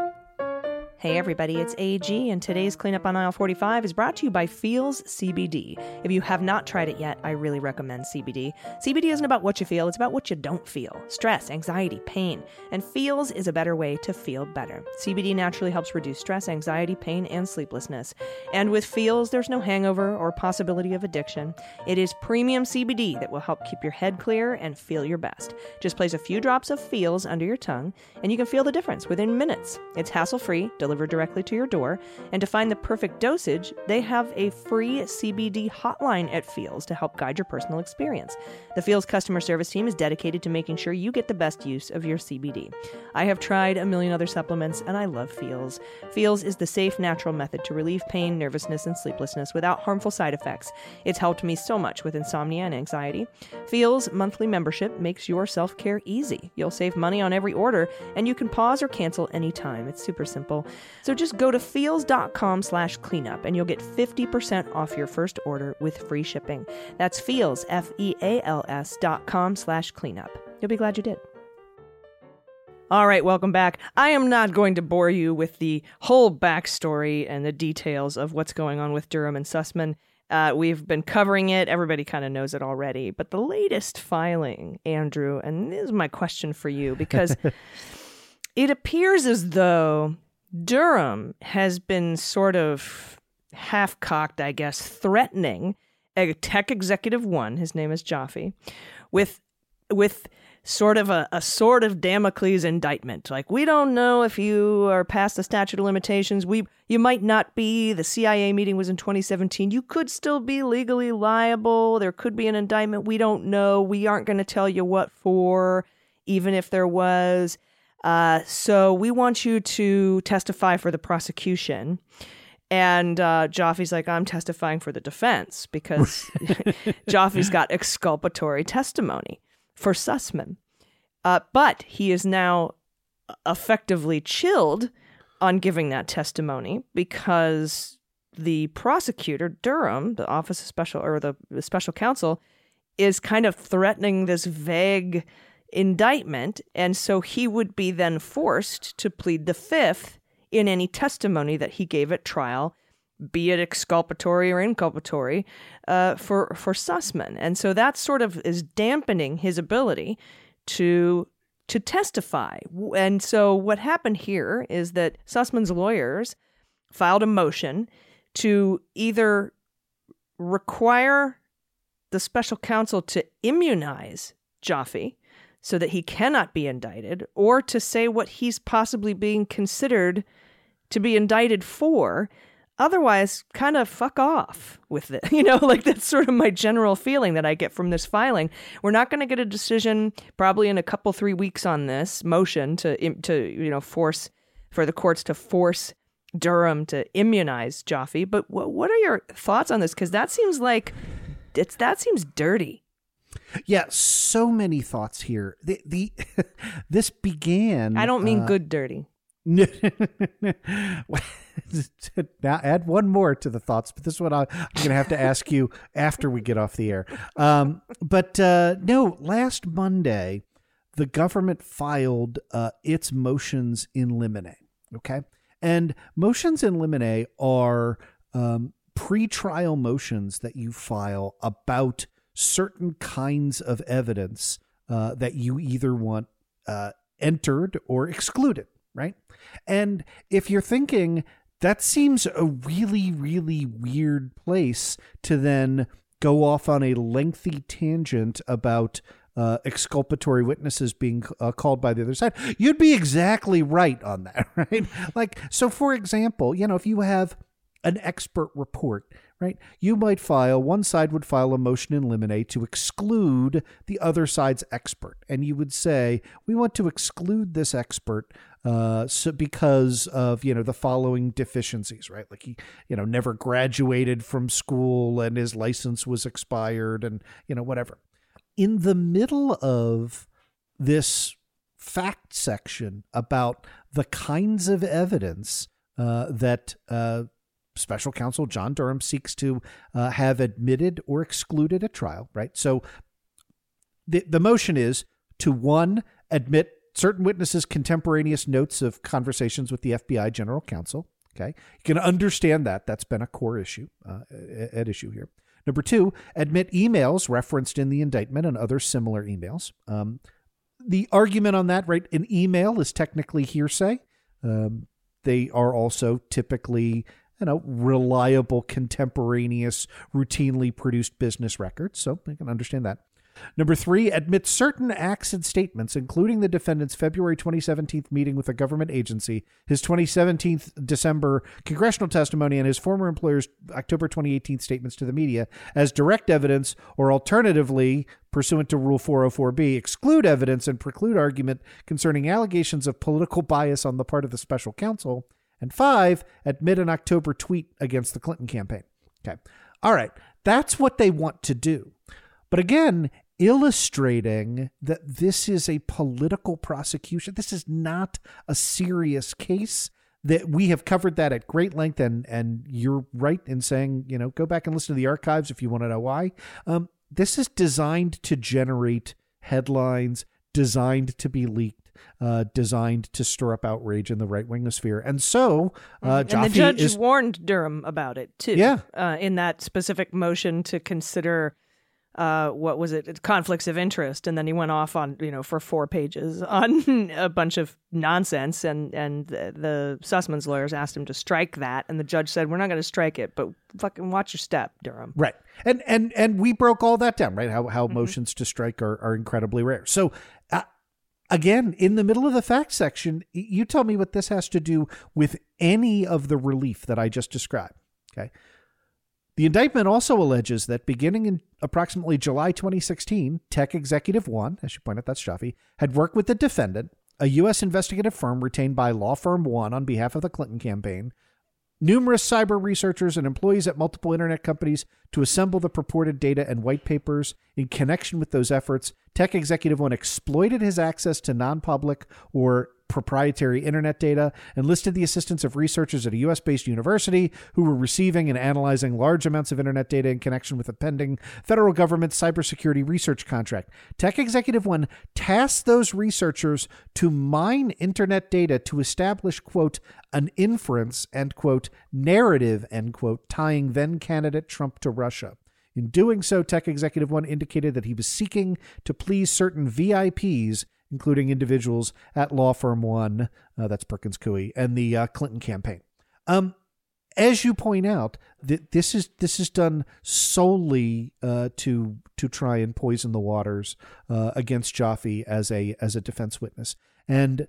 Hey everybody, it's A G, and today's Cleanup on Aisle forty-five is brought to you by Feels C B D. If you have not tried it yet, I really recommend C B D. C B D isn't about what you feel, it's about what you don't feel. Stress, anxiety, pain. And Feels is a better way to feel better. C B D naturally helps reduce stress, anxiety, pain, and sleeplessness. And with Feels, there's no hangover or possibility of addiction. It is premium C B D that will help keep your head clear and feel your best. Just place a few drops of Feels under your tongue, and you can feel the difference within minutes. It's hassle-free, delivered directly to your door, and to find the perfect dosage, they have a free C B D hotline at Feels to help guide your personal experience. The Feels customer service team is dedicated to making sure you get the best use of your C B D. I have tried a million other supplements, and I love Feels. Feels is the safe, natural method to relieve pain, nervousness, and sleeplessness without harmful side effects. It's helped me so much with insomnia and anxiety. Feels monthly membership makes your self-care easy. You'll save money on every order, and you can pause or cancel anytime. It's super simple. So just go to feels.com slash cleanup and you'll get fifty percent off your first order with free shipping. That's Feels, F E A L S dot com slash cleanup. You'll be glad you did. All right, welcome back. I am not going to bore you with the whole backstory and the details of what's going on with Durham and Sussman. Uh, we've been covering it. Everybody kind of knows it already. But the latest filing, Andrew, and this is my question for you, because it appears as though Durham has been sort of half-cocked, I guess, threatening a tech executive one, his name is Jaffe, with with sort of a, a sword of Damocles indictment. Like, we don't know if you are past the statute of limitations. We you might not be. The C I A meeting was in twenty seventeen. You could still be legally liable. There could be an indictment. We don't know. We aren't going to tell you what for, even if there was. Uh, so we want you to testify for the prosecution. And uh, Joffe's like, I'm testifying for the defense because Joffe's got exculpatory testimony for Sussman. Uh, but he is now effectively chilled on giving that testimony because the prosecutor, Durham, the Office of Special or the, the Special Counsel, is kind of threatening this vague indictment. And so he would be then forced to plead the fifth in any testimony that he gave at trial, be it exculpatory or inculpatory, uh, for, for Sussman. And so that sort of is dampening his ability to to testify. And so what happened here is that Sussman's lawyers filed a motion to either require the special counsel to immunize Joffe so that he cannot be indicted, or to say what he's possibly being considered to be indicted for. Otherwise, kind of fuck off with it. You know, like that's sort of my general feeling that I get from this filing. We're not going to get a decision probably in a couple, three weeks on this motion to, to you know, force for the courts to force Durham to immunize Joffe. But w- what are your thoughts on this? Because that seems like it's that seems dirty. Yeah, so many thoughts here. The the this began. I don't mean uh, good dirty. Now add one more to the thoughts, but this is what I, I'm going to have to ask you after we get off the air. Um, but uh, no, last Monday, the government filed uh, its motions in limine. Okay, and motions in limine are um, pre-trial motions that you file about certain kinds of evidence uh, that you either want uh, entered or excluded. Right. And if you're thinking that seems a really, really weird place to then go off on a lengthy tangent about uh, exculpatory witnesses being uh, called by the other side, you'd be exactly right on that. Right. Like, so, for example, you know, if you have an expert report, right, you might file, one side would file a motion in limine to exclude the other side's expert. And you would say, we want to exclude this expert uh, so because of, you know, the following deficiencies, right? Like he, you know, never graduated from school and his license was expired and, you know, whatever. In the middle of this fact section about the kinds of evidence uh, that uh, Special Counsel John Durham seeks to uh, have admitted or excluded at trial, right? So the the motion is to, one, admit certain witnesses' contemporaneous notes of conversations with the F B I general counsel. Okay. You can understand that. That's been a core issue, uh, at issue here. Number two, admit emails referenced in the indictment and other similar emails. Um, the argument on that, right? An email is technically hearsay. Um, they are also typically, you know, reliable, contemporaneous, routinely produced business records. So I can understand that. Number three, admit certain acts and statements, including the defendant's February twenty seventeen meeting with a government agency, his twenty seventeen December congressional testimony, and his former employer's October twenty eighteen statements to the media as direct evidence, or alternatively, pursuant to Rule four oh four B, exclude evidence and preclude argument concerning allegations of political bias on the part of the special counsel. And five, admit an October tweet against the Clinton campaign. Okay. All right. That's what they want to do. But again, illustrating that this is a political prosecution. This is not a serious case. That we have covered that at great length. And, and you're right in saying, you know, go back and listen to the archives if you want to know why. Um, this is designed to generate headlines, designed to be leaked. Uh, designed to stir up outrage in the right-wing sphere. And so uh, and the Joffe judge is, warned Durham about it, too. Yeah. Uh, in that specific motion to consider, uh, what was it, conflicts of interest. And then he went off on, you know, for four pages on a bunch of nonsense. And, and the, the Sussman's lawyers asked him to strike that. And the judge said, we're not going to strike it, but fucking watch your step, Durham. Right. And and and we broke all that down, right? How, how Mm-hmm. motions to strike are, are incredibly rare. So, uh, again, in the middle of the fact section, you tell me what this has to do with any of the relief that I just described. Okay. The indictment also alleges that beginning in approximately July twenty sixteen, Tech Executive One, as you point out, that's Joffe, had worked with the defendant, a U S investigative firm retained by Law Firm One on behalf of the Clinton campaign, numerous cyber researchers and employees at multiple internet companies to assemble the purported data and white papers. In connection with those efforts, Tech Executive One exploited his access to non-public or proprietary internet data, enlisted the assistance of researchers at a U S-based university who were receiving and analyzing large amounts of internet data in connection with a pending federal government cybersecurity research contract. Tech Executive One tasked those researchers to mine internet data to establish, quote, an inference, end quote, narrative, end quote, tying then-candidate Trump to Russia. In doing so, Tech Executive One indicated that he was seeking to please certain V I Ps, including individuals at Law Firm One, uh, that's Perkins Coie, and the uh, Clinton campaign. Um, as you point out, th- this is this is done solely uh, to to try and poison the waters uh, against Joffe as a as a defense witness. And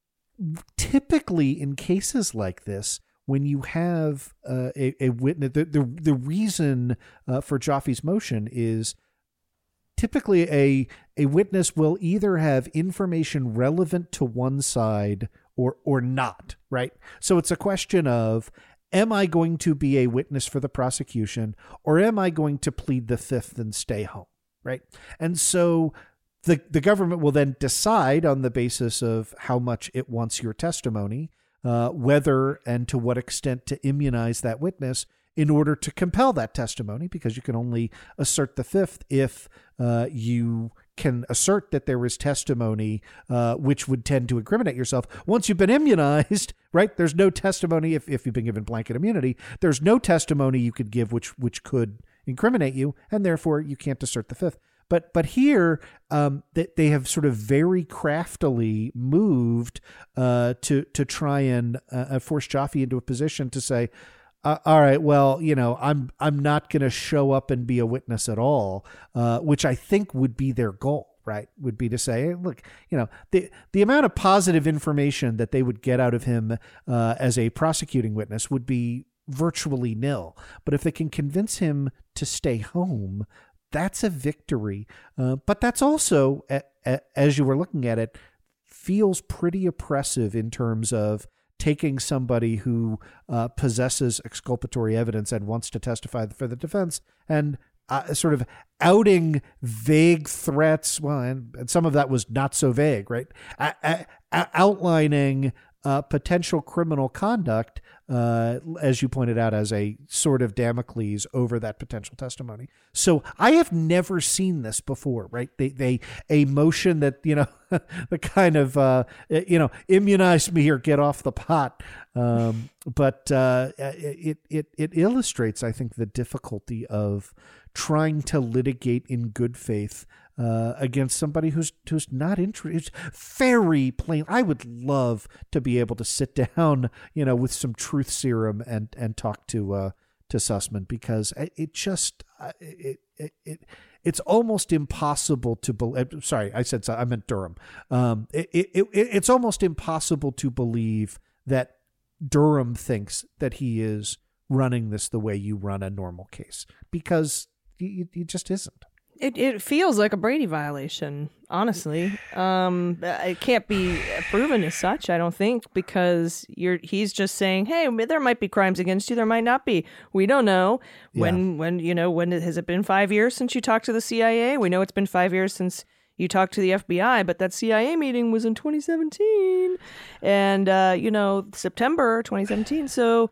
typically, in cases like this, when you have uh, a, a witness, the the, the reason uh, for Joffe's motion is typically a a witness will either have information relevant to one side or or not, right? So it's a question of, am I going to be a witness for the prosecution, or am I going to plead the fifth and stay home, right? And so the the government will then decide on the basis of how much it wants your testimony, uh, whether and to what extent to immunize that witness in order to compel that testimony, because you can only assert the fifth if uh, you can assert that there is testimony uh, which would tend to incriminate yourself. Once you've been immunized, right, there's no testimony, if, if you've been given blanket immunity, there's no testimony you could give which which could incriminate you, and therefore you can't assert the fifth. But but here, um, they, they have sort of very craftily moved uh, to, to try and uh, force Joffe into a position to say, Uh, all right, well, you know, I'm I'm not going to show up and be a witness at all, uh, which I think would be their goal, right? Would be to say, hey, look, you know, the the amount of positive information that they would get out of him uh, as a prosecuting witness would be virtually nil. But if they can convince him to stay home, that's a victory. Uh, but that's also, a, a, as you were looking at it, feels pretty oppressive in terms of taking somebody who uh, possesses exculpatory evidence and wants to testify for the defense and uh, sort of outing vague threats. Well, and, and some of that was not so vague, right? A- a- a- outlining uh, potential criminal conduct, uh, as you pointed out, as a sort of Damocles over that potential testimony. So I have never seen this before, right? They, they, a motion that, you know, the kind of, uh, you know, immunize me or get off the pot. Um, but uh, it, it, it illustrates, I think, the difficulty of trying to litigate in good faith uh, against somebody who's who's not interested. It's very plain. I would love to be able to sit down, you know, with some truth serum and and talk to uh, to Sussman, because it just it it. it It's almost impossible to believe. Sorry, I said I meant Durham. Um, it, it, it, it's almost impossible to believe that Durham thinks that he is running this the way you run a normal case, because he, he just isn't. It it feels like a Brady violation, honestly. Um, it can't be proven as such, I don't think, because you're he's just saying, hey, there might be crimes against you, there might not be. We don't know. When, yeah. when you know, when has it been five years since you talked to the C I A? We know it's been five years since you talked to the F B I, but that C I A meeting was in twenty seventeen. And, uh, you know, September twenty seventeen. So...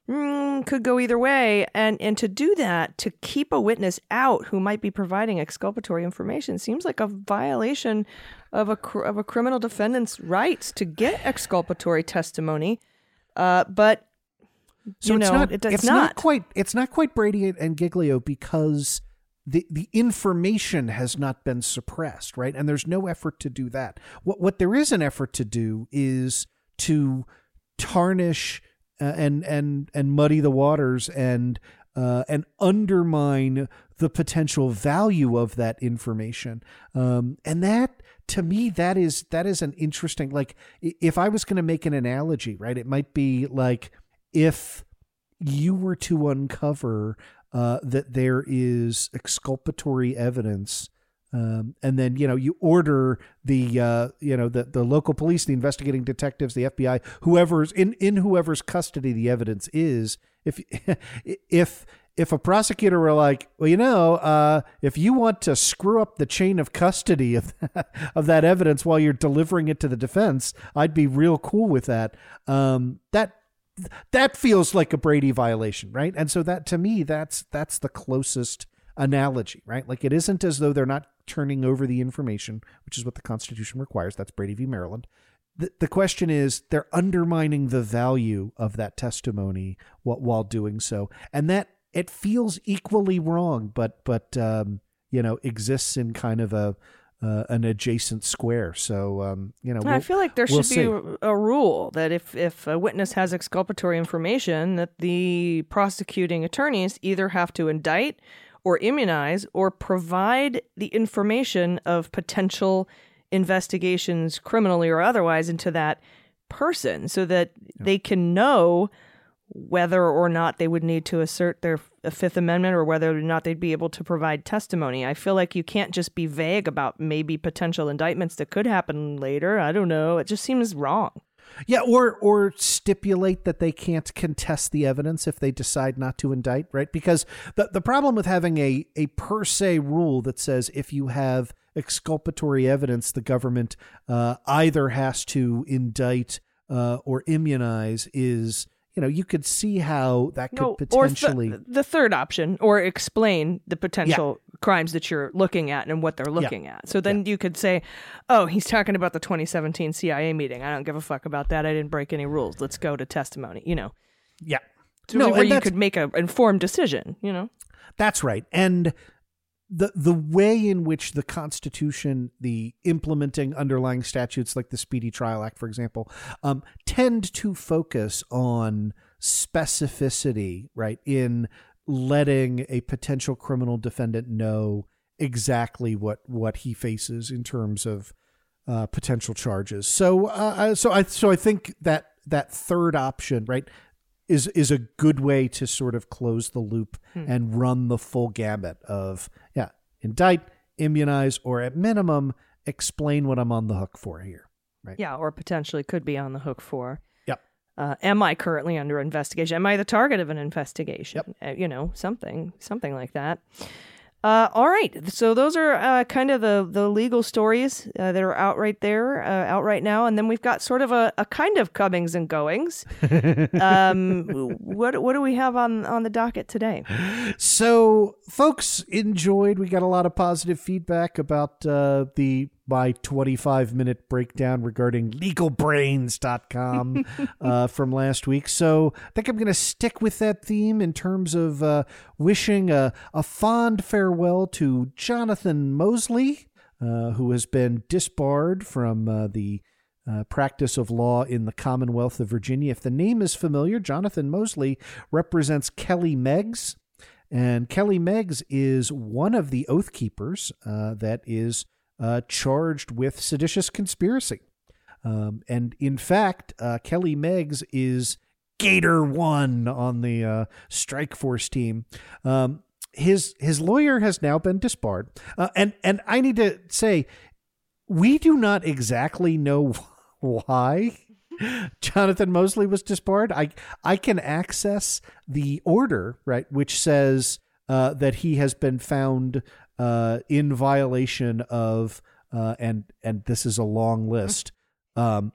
Mm, could go either way. And and to do that, to keep a witness out who might be providing exculpatory information, seems like a violation of a cr- of a criminal defendant's rights to get exculpatory testimony. Uh, but so you it's know, not, it, it's, it's not. not quite it's not quite Brady and Giglio, because the the information has not been suppressed, right? And there's no effort to do that. What what there is an effort to do is to tarnish Uh, and and and muddy the waters and uh, and undermine the potential value of that information. Um, and that, to me, that is that is an interesting. Like, if I was going to make an analogy, right, it might be like if you were to uncover uh, that there is exculpatory evidence Um, and then, you know, you order the, uh, you know, the, the local police, the investigating detectives, the F B I, whoever's in, in whoever's custody the evidence is. If, if, if a prosecutor were like, well, you know, uh, if you want to screw up the chain of custody of that, of that evidence while you're delivering it to the defense, I'd be real cool with that. Um, that, that feels like a Brady violation, right? And so that, to me, that's, that's the closest analogy, right? Like, it isn't as though they're not turning over the information, which is what the Constitution requires. That's Brady v. Maryland. The, the question is, they're undermining the value of that testimony while, while doing so. And that, it feels equally wrong, but, but, um, you know, exists in kind of a, uh, an adjacent square. So, um, you know, we'll, I feel like there we'll should see. be a, a rule that if, if a witness has exculpatory information, that the prosecuting attorneys either have to indict or immunize or provide the information of potential investigations, criminally or otherwise, into that person so that yeah. they can know whether or not they would need to assert their Fifth Amendment or whether or not they'd be able to provide testimony. I feel like you can't just be vague about maybe potential indictments that could happen later. I don't know. It just seems wrong. Yeah, or or stipulate that they can't contest the evidence if they decide not to indict, right? Because the, the problem with having a, a per se rule that says if you have exculpatory evidence, the government uh, either has to indict uh, or immunize is, you know, you could see how that could no, potentially... Or th- the third option, or explain the potential yeah. crimes that you're looking at and what they're looking yeah. at. So then yeah. you could say, oh, he's talking about the twenty seventeen C I A meeting. I don't give a fuck about that. I didn't break any rules. Let's go to testimony, you know. Yeah. So no, where you could make an informed decision, you know. That's right. And the the way in which the Constitution, the implementing underlying statutes like the Speedy Trial Act, for example, um, tend to focus on specificity, right, in letting a potential criminal defendant know exactly what what he faces in terms of uh, potential charges. So, uh, so I so I think that that third option, right, is is a good way to sort of close the loop hmm. and run the full gamut of, yeah, indict, immunize, or at minimum, explain what I'm on the hook for here. Right. Yeah, or potentially could be on the hook for. Yep. Uh, am I currently under investigation? Am I the target of an investigation? Yep. Uh, you know, something, something like that. Uh, all right. So those are uh, kind of the, the legal stories uh, that are out right there, uh, out right now. And then we've got sort of a, a kind of comings and goings. um, what what do we have on, on the docket today? So folks enjoyed. We got a lot of positive feedback about uh, the my twenty-five minute breakdown regarding legal brains dot com uh, from last week. So I think I'm going to stick with that theme in terms of uh, wishing a, a fond farewell to Jonathan Mosley, uh, who has been disbarred from uh, the uh, practice of law in the Commonwealth of Virginia. If the name is familiar, Jonathan Mosley represents Kelly Meggs. And Kelly Meggs is one of the Oath Keepers uh, that is Uh, charged with seditious conspiracy. Um, and in fact, uh, Kelly Meggs is Gator One on the uh, Strike Force team. Um, his his lawyer has now been disbarred. Uh, and, and I need to say, we do not exactly know why Jonathan Mosley was disbarred. I, I can access the order, right, which says uh, that he has been found Uh, in violation of, uh, and and this is a long list, um,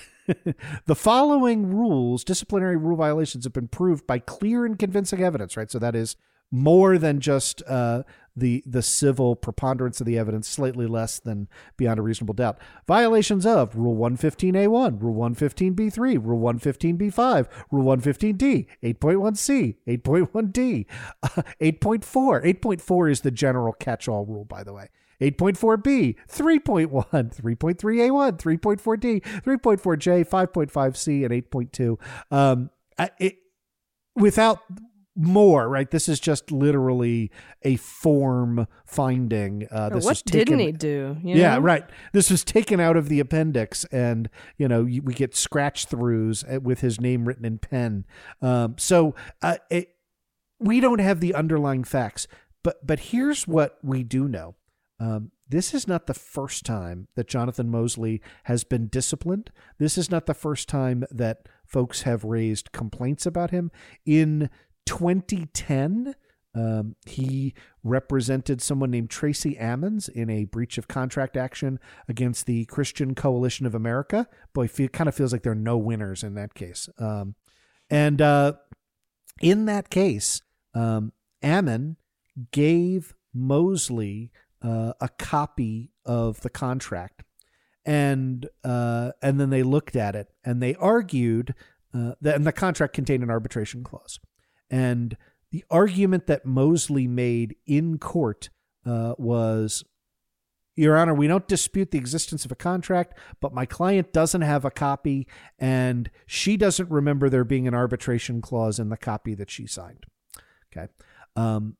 the following rules, disciplinary rule violations have been proved by clear and convincing evidence, right? So that is more than just uh, the the civil preponderance of the evidence, slightly less than beyond a reasonable doubt. Violations of Rule one fifteen A one, Rule one fifteen B three, Rule one fifteen B five, Rule one fifteen D, eight point one C, eight point one D, uh, eight point four. eight point four is the general catch-all rule, by the way. eight point four B, three point one, three point three A one, three point four D, three point four J, five point five C, and eight point two. Um, it, without more, right? This is just literally a form finding. Uh, this what was taken, didn't he do? You yeah, know? right. This was taken out of the appendix, and you know we get scratch throughs with his name written in pen. Um, so uh, it, we don't have the underlying facts, but but here's what we do know. Um, this is not the first time that Jonathan Mosley has been disciplined. This is not the first time that folks have raised complaints about him. In twenty ten, um, he represented someone named Tracy Ammons in a breach of contract action against the Christian Coalition of America. Boy, it kind of feels like there are no winners in that case. Um, and uh, in that case, um, Ammon gave Mosley uh, a copy of the contract, and uh, and then they looked at it and they argued uh, that, and the contract contained an arbitration clause, and the argument that Mosley made in court uh, was, Your Honor, we don't dispute the existence of a contract, but my client doesn't have a copy, and she doesn't remember there being an arbitration clause in the copy that she signed. Okay. Um,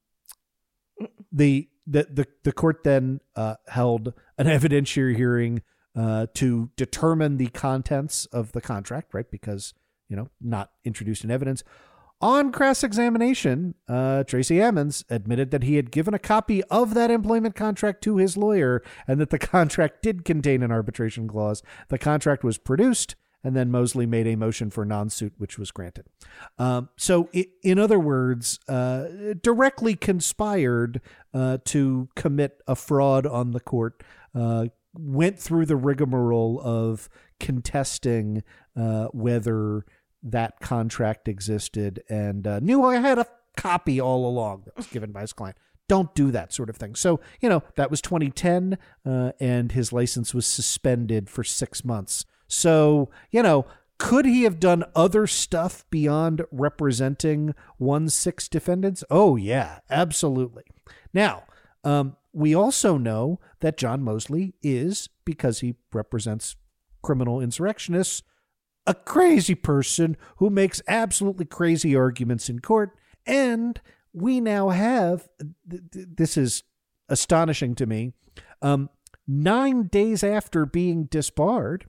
the, the, the, the court then uh, held an evidentiary hearing uh, to determine the contents of the contract, right? Because, you know, not introduced in evidence. On cross-examination, uh, Tracy Ammons admitted that he had given a copy of that employment contract to his lawyer and that the contract did contain an arbitration clause. The contract was produced, and then Mosley made a motion for non-suit, which was granted. Um, so, it, in other words, uh, directly conspired uh, to commit a fraud on the court, uh, went through the rigmarole of contesting uh, whether that contract existed, and uh, knew I had a copy all along that was given by his client. Don't do that sort of thing. So, you know, that was twenty ten, uh, and his license was suspended for six months. So, you know, could he have done other stuff beyond representing one six defendants? Oh, yeah, absolutely. Now, um, we also know that John Mosley is, because he represents criminal insurrectionists, a crazy person who makes absolutely crazy arguments in court. And we now have, th- th- this is astonishing to me, um, nine days after being disbarred,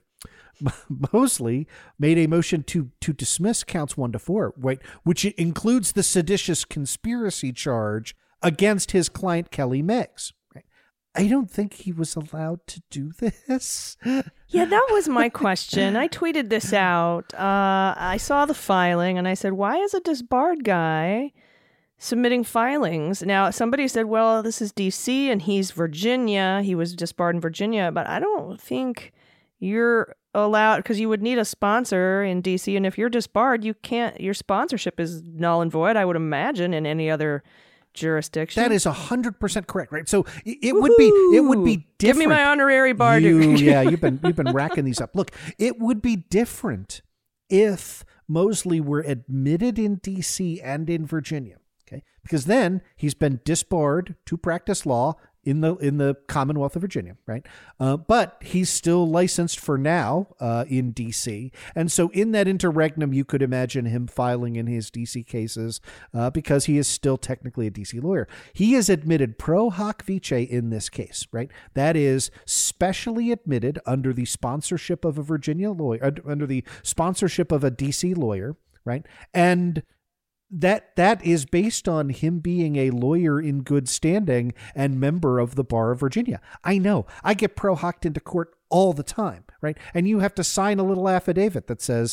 Mosley made a motion to to dismiss counts one to four, right, which includes the seditious conspiracy charge against his client, Kelly Meggs. Right? I don't think he was allowed to do this. Yeah, that was my question. I tweeted this out. Uh, I saw the filing and I said, why is a disbarred guy submitting filings? Now, somebody said, well, this is D C and he's Virginia. He was disbarred in Virginia, but I don't think you're allowed, because you would need a sponsor in D C. And if you're disbarred, you can't, your sponsorship is null and void, I would imagine, in any other jurisdiction. That is a hundred percent correct, right? So it, it would be it would be different. Give me my honorary bar. You, yeah, you've been you've been racking these up. Look, it would be different if Mosley were admitted in D C and in Virginia, okay? Because then he's been disbarred to practice law in the in the Commonwealth of Virginia, right? Uh, but he's still licensed for now uh, in D C. And so in that interregnum, you could imagine him filing in his D C cases uh, because he is still technically a D C lawyer. He is admitted pro hoc vice in this case, right? That is specially admitted under the sponsorship of a Virginia lawyer, under the sponsorship of a D C lawyer, right? And That that is based on him being a lawyer in good standing and member of the Bar of Virginia. I know. I get pro hocked into court all the time, right? And you have to sign a little affidavit that says,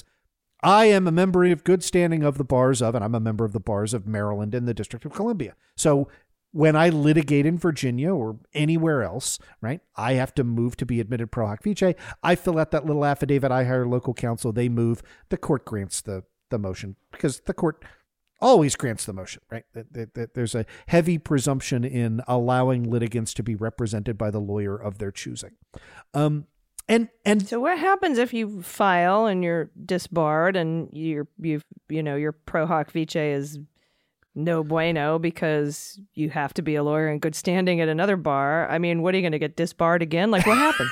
I am a member of good standing of the bars of, and I'm a member of the bars of Maryland and the District of Columbia. So when I litigate in Virginia or anywhere else, right, I have to move to be admitted pro hoc vice. I fill out that little affidavit. I hire local counsel. They move. The court grants the, the motion because the court always grants the motion, right? There's a heavy presumption in allowing litigants to be represented by the lawyer of their choosing. Um, and and so what happens if you file and you're disbarred and you're you you know your pro hoc vice is no bueno because you have to be a lawyer in good standing at another bar? I mean, what are you going to get disbarred again? Like, what happens?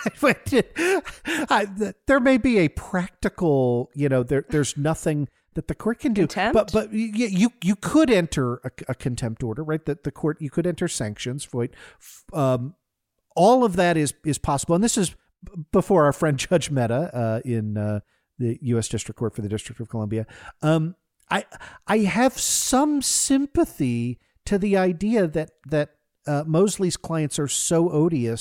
I, there may be a practical, you know, there there's nothing that the court can do, contempt? but but you you, you could enter a, a contempt order, right? That the court, you could enter sanctions for it. Um, all of that is is possible, and this is before our friend Judge Mehta uh, in uh, the U S District Court for the District of Columbia. Um, I I have some sympathy to the idea that that uh, Mosley's clients are so odious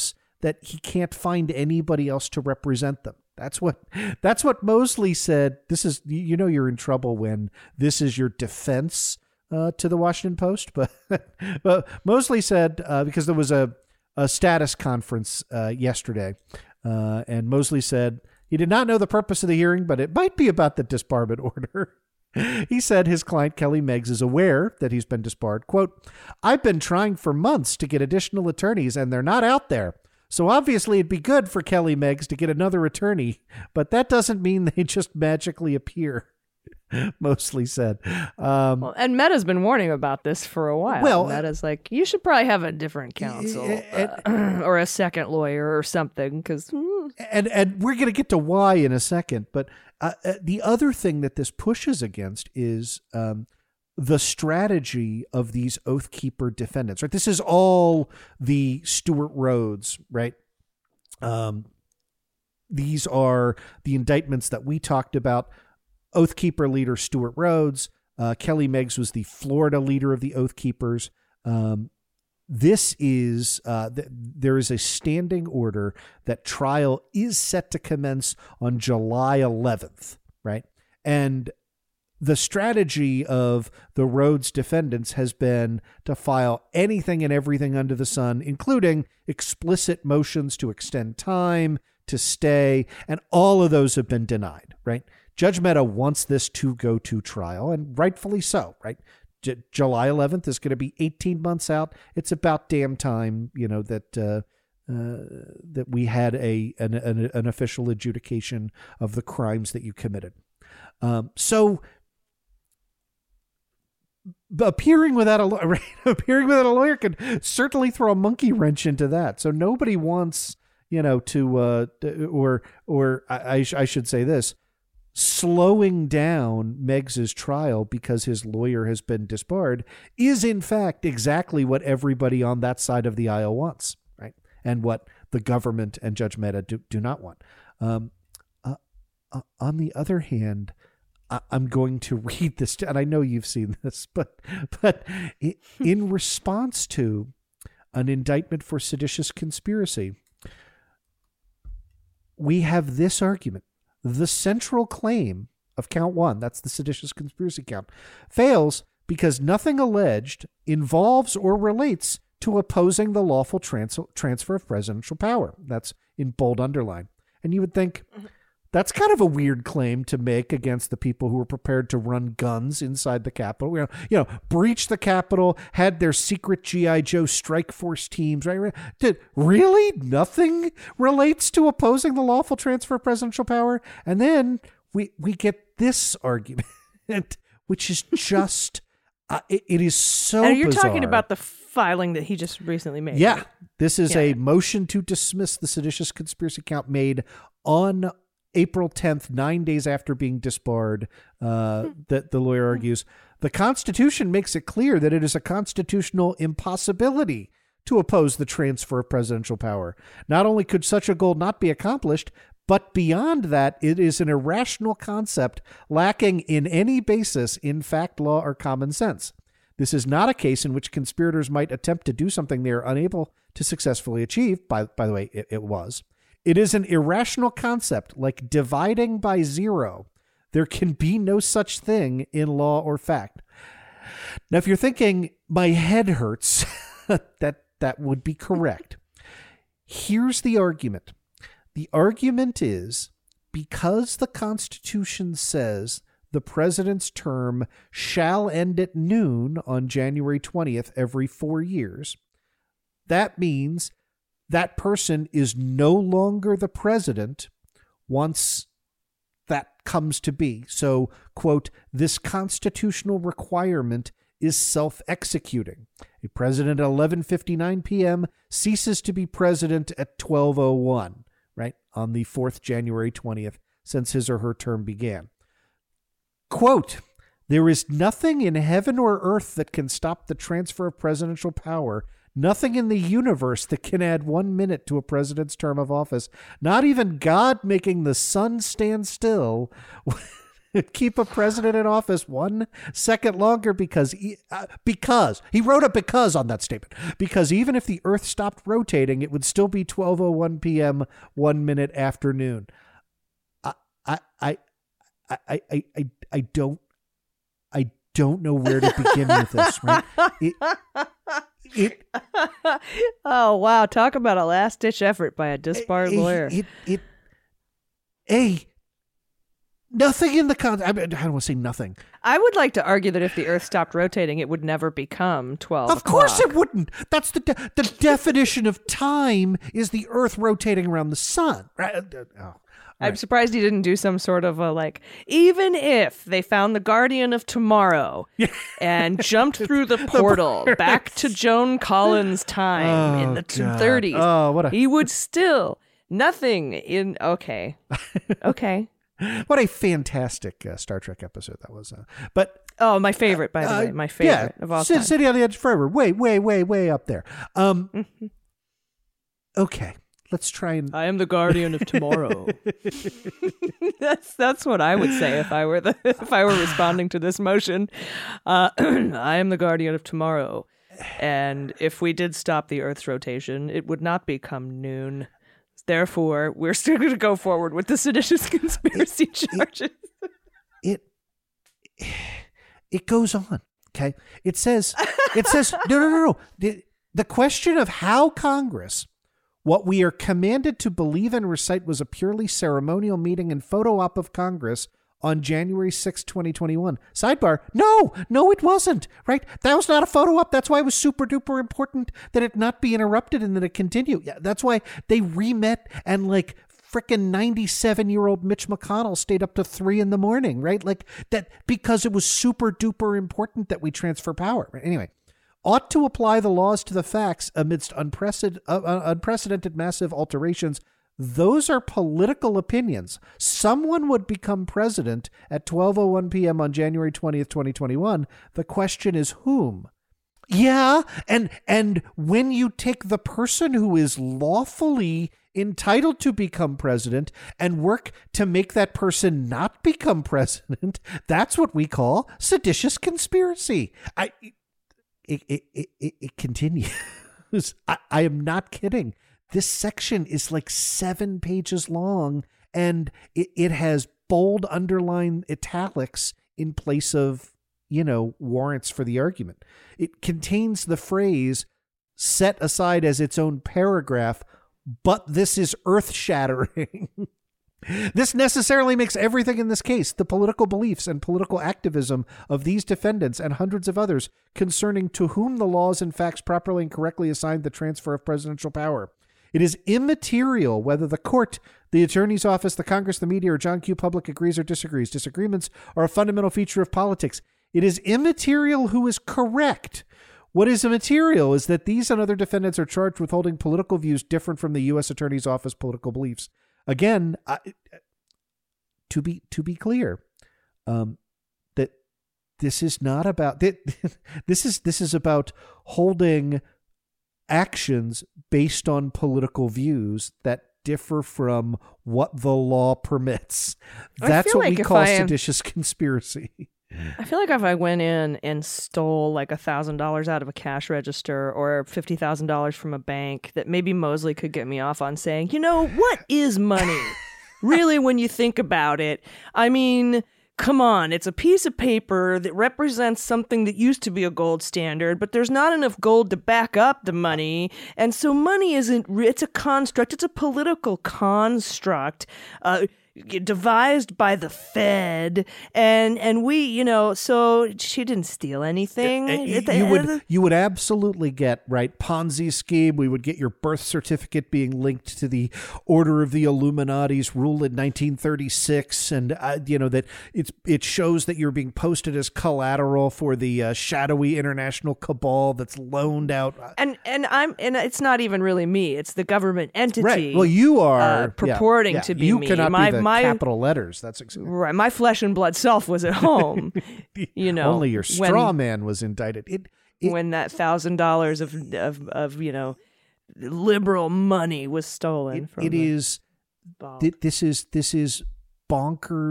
that he can't find anybody else to represent them. That's what that's what Mosley said. This is, you know, you're in trouble when this is your defense uh, to the Washington Post. But but Mosley said, uh, because there was a, a status conference uh, yesterday, uh, and Mosley said he did not know the purpose of the hearing, but it might be about the disbarment order. He said his client, Kelly Meggs, is aware that he's been disbarred. Quote, "I've been trying for months to get additional attorneys, and they're not out there. So obviously it'd be good for Kelly Meggs to get another attorney, but that doesn't mean they just magically appear," Mosley said. Um, well, and Meta's been warning about this for a while. Well, Meta's like, you should probably have a different counsel uh, or a second lawyer or something. Because mm. and, and we're going to get to why in a second. But uh, the other thing that this pushes against is um, the strategy of these Oath Keeper defendants, right? This is all the Stewart Rhodes, right? Um, these are the indictments that we talked about. Oath Keeper leader Stewart Rhodes. Uh, Kelly Meggs was the Florida leader of the Oath Keepers. Um, this is, uh, th- there is a standing order that trial is set to commence on July eleventh, right? And the strategy of the Rhodes defendants has been to file anything and everything under the sun, including explicit motions to extend time, to stay, and all of those have been denied, right? Judge Mehta wants this to go to trial, and rightfully so, right? J- July eleventh is going to be eighteen months out. It's about damn time, you know, that uh, uh, that we had a an, an, an official adjudication of the crimes that you committed. Um, so. Appearing without a right, appearing without a lawyer could certainly throw a monkey wrench into that. So nobody wants, you know, to uh, or or I, I should say this, slowing down Meggs's trial because his lawyer has been disbarred is in fact exactly what everybody on that side of the aisle wants, right? And what the government and Judge Mehta do, do not want. Um, uh, uh, on the other hand, I'm going to read this, and I know you've seen this, but but in response to an indictment for seditious conspiracy, we have this argument. The central claim of count one, that's the seditious conspiracy count, fails because nothing alleged involves or relates to opposing the lawful trans- transfer of presidential power. That's in bold underline. And you would think, that's kind of a weird claim to make against the people who were prepared to run guns inside the Capitol. You know, you know, breach the Capitol, had their secret G I Joe strike force teams. Right? Did really nothing relates to opposing the lawful transfer of presidential power? And then we we get this argument, which is just uh, it, it is so. And you're bizarre. talking about the filing that he just recently made. Yeah, right? this is yeah. a motion to dismiss the seditious conspiracy count made on April tenth, nine days after being disbarred. Uh, that the lawyer argues the Constitution makes it clear that it is a constitutional impossibility to oppose the transfer of presidential power. Not only could such a goal not be accomplished, but beyond that, it is an irrational concept lacking in any basis in fact, law, or common sense. This is not a case in which conspirators might attempt to do something they are unable to successfully achieve. By, by the way, it, it was. It is an irrational concept like dividing by zero. There can be no such thing in law or fact. Now, if you're thinking my head hurts, that that would be correct. Here's the argument. The argument is because the Constitution says the president's term shall end at noon on January twentieth every four years, that means that person is no longer the president once that comes to be. So, quote, this constitutional requirement is self-executing. A president at eleven fifty-nine p.m. ceases to be president at twelve oh one, right, on the fourth January twentieth, since his or her term began. Quote, there is nothing in heaven or earth that can stop the transfer of presidential power. Nothing in the universe that can add one minute to a president's term of office. Not even God making the sun stand still keep a president in office one second longer because he, uh, because he wrote a because on that statement. Because even if the Earth stopped rotating, it would still be twelve oh one p.m. one minute afternoon. I I I I I I, I don't I don't know where to begin with this. Right? It, it, oh wow! Talk about a last ditch effort by a disbarred it, lawyer. It it, it a. Nothing in the con. I, mean, I don't want to say nothing. I would like to argue that if the Earth stopped rotating, it would never become twelve. Of course, it wouldn't. That's the de- the definition of time is the Earth rotating around the sun. Right? Oh, right. I'm surprised he didn't do some sort of a like. Even if they found the Guardian of Tomorrow yeah. and jumped through the portal the back to Joan Collins' time oh, in the God. thirties, oh, what a... he would still nothing in. Okay, okay. What a fantastic uh, Star Trek episode that was. Uh, but oh, my favorite, by the uh, way, my favorite yeah, of all Sin time. City on the Edge Forever, way, way, way, way up there. Um, mm-hmm. Okay, let's try and. I am the Guardian of Tomorrow. that's that's what I would say if I were the if I were responding to this motion. Uh, I am the Guardian of Tomorrow, and if we did stop the Earth's rotation, it would not become noon. Therefore, we're still going to go forward with the seditious conspiracy it, charges. It, it it goes on. Okay, it says it says no no no no. The, the question of how Congress, what we are commanded to believe and recite, was a purely ceremonial meeting and photo op of Congress on January sixth, twenty twenty-one. Sidebar, no, no, it wasn't, right? That was not a photo op. That's why it was super duper important that it not be interrupted and that it continue. Yeah, that's why they re-met and like frickin' ninety-seven-year-old Mitch McConnell stayed up to three in the morning, right? Like that because it was super duper important that we transfer power. Right? Anyway, ought to apply the laws to the facts amidst unprecedented, uh, unprecedented massive alterations. Those are political opinions. Someone would become president at twelve oh one p.m. on January twentieth, twenty twenty-one. The question is whom? Yeah, and and when you take the person who is lawfully entitled to become president and work to make that person not become president, that's what we call seditious conspiracy. I it it it, it, it continues. I, I am not kidding. This section is like seven pages long, and it, it has bold underline italics in place of, you know, warrants for the argument. It contains the phrase set aside as its own paragraph, but this is earth-shattering. This necessarily makes everything in this case, the political beliefs and political activism of these defendants and hundreds of others concerning to whom the laws and facts properly and correctly assigned the transfer of presidential power. It is immaterial whether the court, the attorney's office, the Congress, the media, or John Q. Public agrees or disagrees. Disagreements are a fundamental feature of politics. It is immaterial who is correct. What is immaterial is that these and other defendants are charged with holding political views different from the U S Attorney's Office political beliefs. Again, I, to be to be clear, um, that this is not about that. This is this is about holding actions based on political views that differ from what the law permits. That's what like we call I, seditious conspiracy. I feel like if I went in and stole like a thousand dollars out of a cash register or fifty thousand dollars from a bank, that maybe Mosley could get me off on saying, you know, what is money? Really, when you think about it, I mean, come on, it's a piece of paper that represents something that used to be a gold standard, but there's not enough gold to back up the money. And so money isn't, it's a construct, it's a political construct, uh, devised by the Fed, and and we, you know, so she didn't steal anything. Uh, you, you would you would absolutely get, right, Ponzi scheme. We would get your birth certificate being linked to the Order of the Illuminati's rule in nineteen thirty-six, and uh, you know that it's it shows that you're being posted as collateral for the uh, shadowy international cabal that's loaned out. And and I'm and it's not even really me. It's the government entity. Right. Well, you are uh, purporting yeah, yeah. to be you me. Cannot my be the my capital letters. That's exactly right. My flesh and blood self was at home. You know, only your straw when, man was indicted. It, it when that thousand dollars of of of you know liberal money was stolen. It, from it is. Ball. Th- this is this is bonkers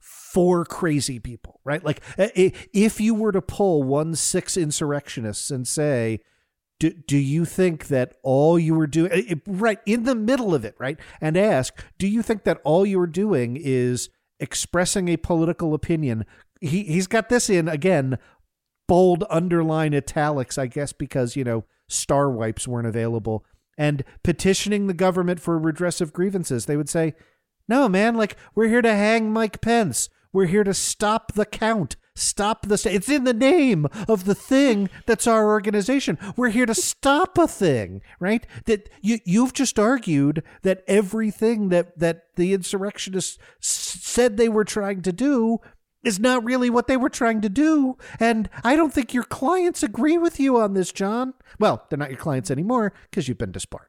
for crazy people, right? Like if you were to pull one six insurrectionists and say, do, do you think that all you were doing, it, right in the middle of it, right? And ask, do you think that all you were doing is expressing a political opinion? He, he's got this in, again, bold underline italics, I guess, because, you know, star wipes weren't available, and petitioning the government for redress of grievances. They would say, no, man, like, we're here to hang Mike Pence. We're here to stop the count. Stop the st- It's in the name of the thing that's our organization. We're here to stop a thing, right? That you, you've just argued that everything that, that the insurrectionists s- said they were trying to do is not really what they were trying to do. And I don't think your clients agree with you on this, John. Well, they're not your clients anymore because you've been disbarred.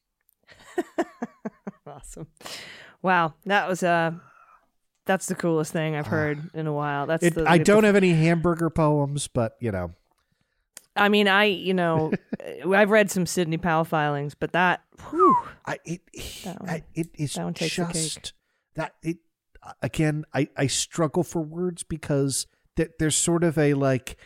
Awesome. Wow. That was, uh, that's the coolest thing I've heard in a while. That's it, the, I the, don't have any hamburger poems, but, you know. I mean, I, you know, I've read some Sidney Powell filings, but that, whew, I, it, that one, I, it is that one takes the just cake. that it, again, I, I struggle for words because th- there's sort of a like,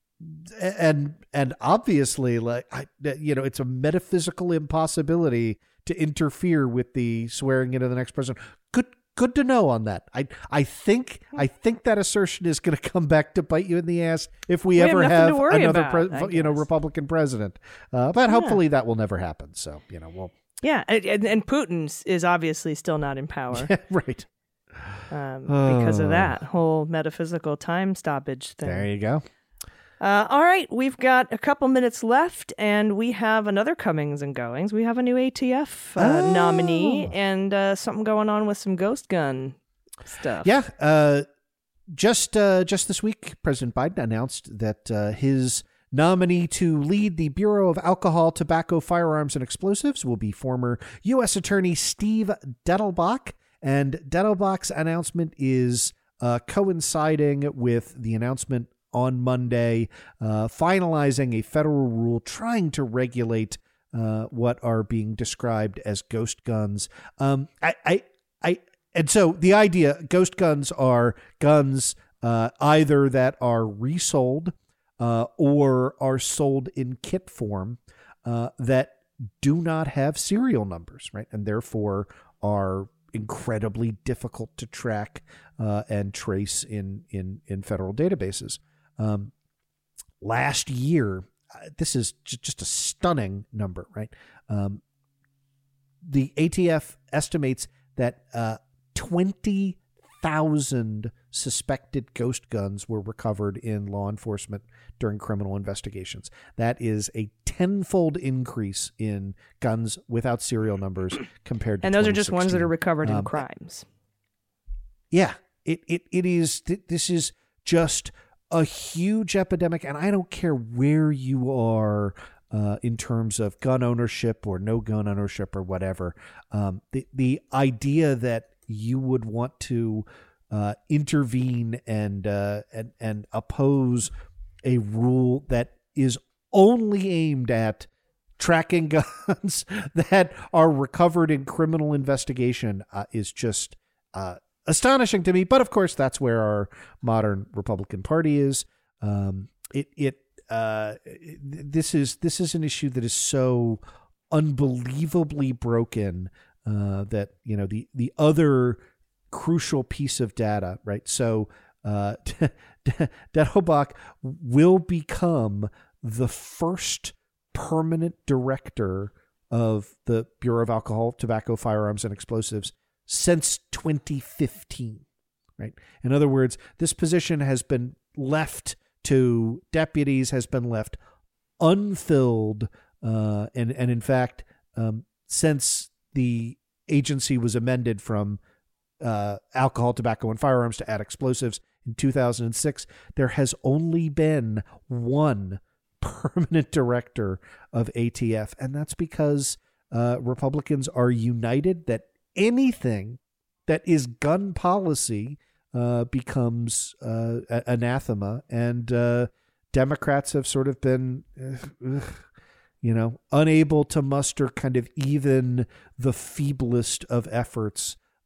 and and obviously like I, you know, it's a metaphysical impossibility to interfere with the swearing into the next president. Good, good to know on that. I I think I think that assertion is going to come back to bite you in the ass if we, We ever have have nothing to worry another about, pre- I you know guess. Republican president. Uh, but Yeah. hopefully that will never happen. So you know we'll Yeah, and, and and Putin is obviously still not in power. right. Um, because Oh. of that whole metaphysical time stoppage thing. There you go. Uh, all right, we've got a couple minutes left, and we have another comings and goings. We have a new A T F uh, Oh. nominee, and uh, something going on with some ghost gun stuff. Yeah. Uh, just uh, just this week, President Biden announced that uh, his nominee to lead the Bureau of Alcohol, Tobacco, Firearms, and Explosives will be former U S Attorney Steve Dettelbach. And Dettelbach's announcement is uh, coinciding with the announcement on Monday, uh, finalizing a federal rule trying to regulate uh, what are being described as ghost guns. Um, I, I, I, and so the idea, ghost guns are guns uh, either that are resold uh, or are sold in kit form uh, that do not have serial numbers, right, and therefore are incredibly difficult to track uh, and trace in in in federal databases. Um, last year, uh, this is j- just a stunning number, right? Um, the A T F estimates that uh, twenty thousand suspected ghost guns were recovered in law enforcement during criminal investigations. That is a tenfold increase in guns without serial numbers compared to And those are just ones that are recovered in Um, crimes. Yeah, it, it, it is. Th- this is just a huge epidemic, and I don't care where you are uh, in terms of gun ownership or no gun ownership or whatever. Um, the the idea that you would want to uh, intervene and uh, and and oppose a rule that is only aimed at tracking guns that are recovered in criminal investigation uh, is just uh, astonishing to me. But of course, that's where our modern Republican Party is. Um, it it uh, this is this is an issue that is so unbelievably broken uh, that you know the the other crucial piece of data, right? So uh, Dettelbach will become the first permanent director of the Bureau of Alcohol, Tobacco, Firearms, and Explosives since twenty fifteen, right? In other words, this position has been left to deputies, has been left unfilled, uh, and, and in fact, um, since the agency was amended from uh, alcohol, tobacco, and firearms to add explosives in two thousand six, there has only been one permanent director of A T F, and that's because uh, Republicans are united that anything that is gun policy uh, becomes uh, anathema, and uh, Democrats have sort of been, uh, you know, unable to muster kind of even the feeblest of efforts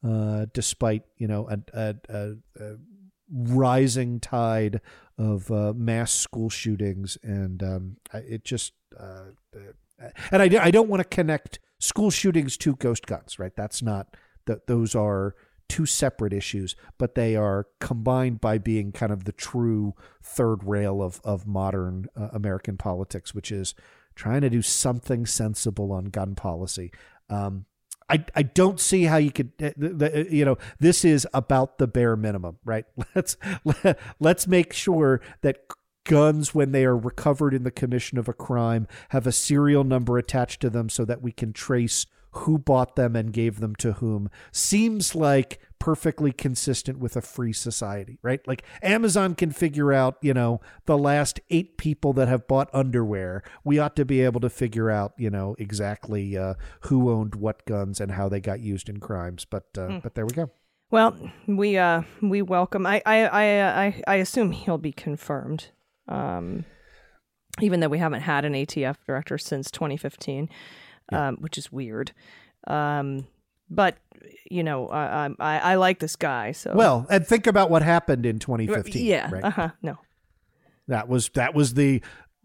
uh, despite, you know, a, a, a, a rising tide of uh, mass school shootings. And um, it just, uh, and I, I don't want to connect school shootings to ghost guns, right? That's not, that those are two separate issues, but they are combined by being kind of the true third rail of, of modern uh, American politics, which is trying to do something sensible on gun policy. Um, I, I don't see how you could, uh, the, you know, this is about the bare minimum, right? Let's, let, let's make sure that guns, when they are recovered in the commission of a crime, have a serial number attached to them so that we can trace who bought them and gave them to whom. Seems like perfectly consistent with a free society, right? Like Amazon can figure out, you know, the last eight people that have bought underwear. We ought to be able to figure out, you know, exactly uh, who owned what guns and how they got used in crimes. But uh, mm. but there we go. Well, we uh we welcome. I I I I, I assume he'll be confirmed. Um, even though we haven't had an A T F director since twenty fifteen. Yeah. Um, which is weird. Um, but, you know, I, I I like this guy. So Well, and think about what happened in twenty fifteen. Yeah. Right? Uh-huh. No. That was that was the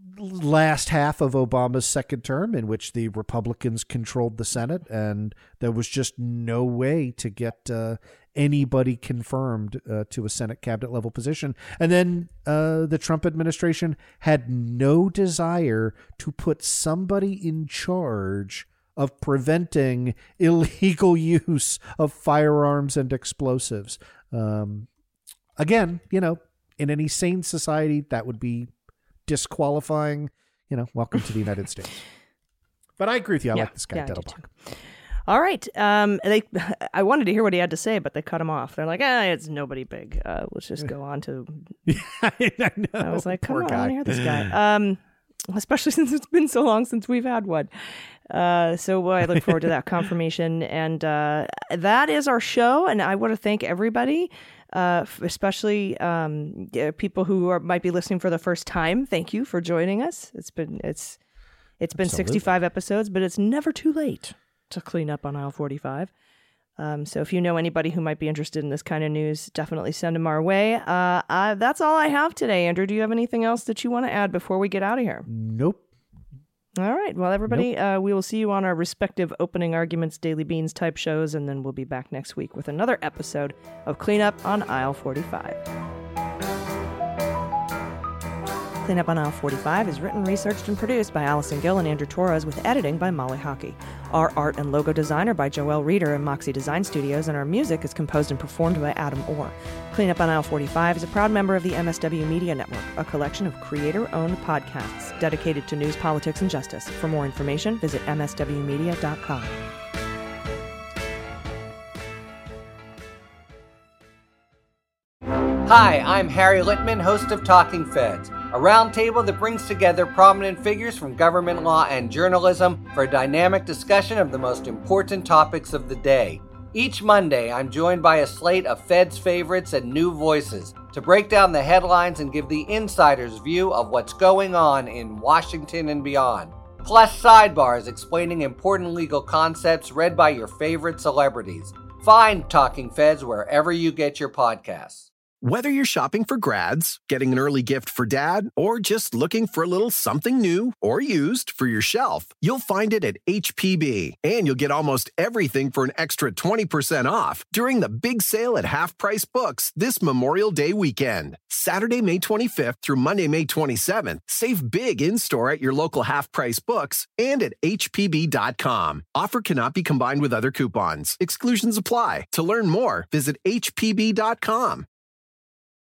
last half of Obama's second term in which the Republicans controlled the Senate, and there was just no way to get uh, anybody confirmed uh, to a Senate cabinet level position. And then uh, the Trump administration had no desire to put somebody in charge of preventing illegal use of firearms and explosives. Um, again, you know, in any sane society, that would be disqualifying. You know, welcome to the United States. But I agree with you. I yeah, like this guy, yeah, Dettelbach. All right. Um, they, I wanted to hear what he had to say, but they cut him off. They're like, ah, it's nobody big. Uh, let's just go on to... Yeah, I know. I was like, come Poor on, guy. I want to hear this guy. Um, especially since it's been so long since we've had one. Uh, so well, I look forward to that confirmation. And uh, that is our show. And I want to thank everybody, uh, especially um, people who are, might be listening for the first time. Thank you for joining us. It's been it's it's been Absolutely. sixty-five episodes, but it's never too late to clean up on aisle forty-five. Um, so if you know anybody who might be interested in this kind of news, definitely send them our way. Uh, I, that's all I have today. Andrew, do you have anything else that you want to add before we get out of here? Nope. All right. Well, everybody, nope. uh, we will see you on our respective opening arguments, Daily Beans type shows, and then we'll be back next week with another episode of Cleanup on Aisle forty-five. Cleanup on Aisle forty-five is written, researched, and produced by Allison Gill and Andrew Torres with editing by Molly Hockey. Our art and logo design are by Joelle Reeder and Moxie Design Studios, and our music is composed and performed by Adam Orr. Cleanup on Aisle forty-five is a proud member of the M S W Media Network, a collection of creator-owned podcasts dedicated to news, politics, and justice. For more information, visit m s w media dot com. Hi, I'm Harry Littman, host of Talking Feds, a roundtable that brings together prominent figures from government law and journalism for a dynamic discussion of the most important topics of the day. Each Monday, I'm joined by a slate of Feds favorites and new voices to break down the headlines and give the insider's view of what's going on in Washington and beyond. Plus sidebars explaining important legal concepts read by your favorite celebrities. Find Talking Feds wherever you get your podcasts. Whether you're shopping for grads, getting an early gift for dad, or just looking for a little something new or used for your shelf, you'll find it at H P B. And you'll get almost everything for an extra twenty percent off during the big sale at Half Price Books this Memorial Day weekend. Saturday, May twenty-fifth through Monday, May twenty-seventh. Save big in-store at your local Half Price Books and at H P B dot com. Offer cannot be combined with other coupons. Exclusions apply. To learn more, visit H P B dot com.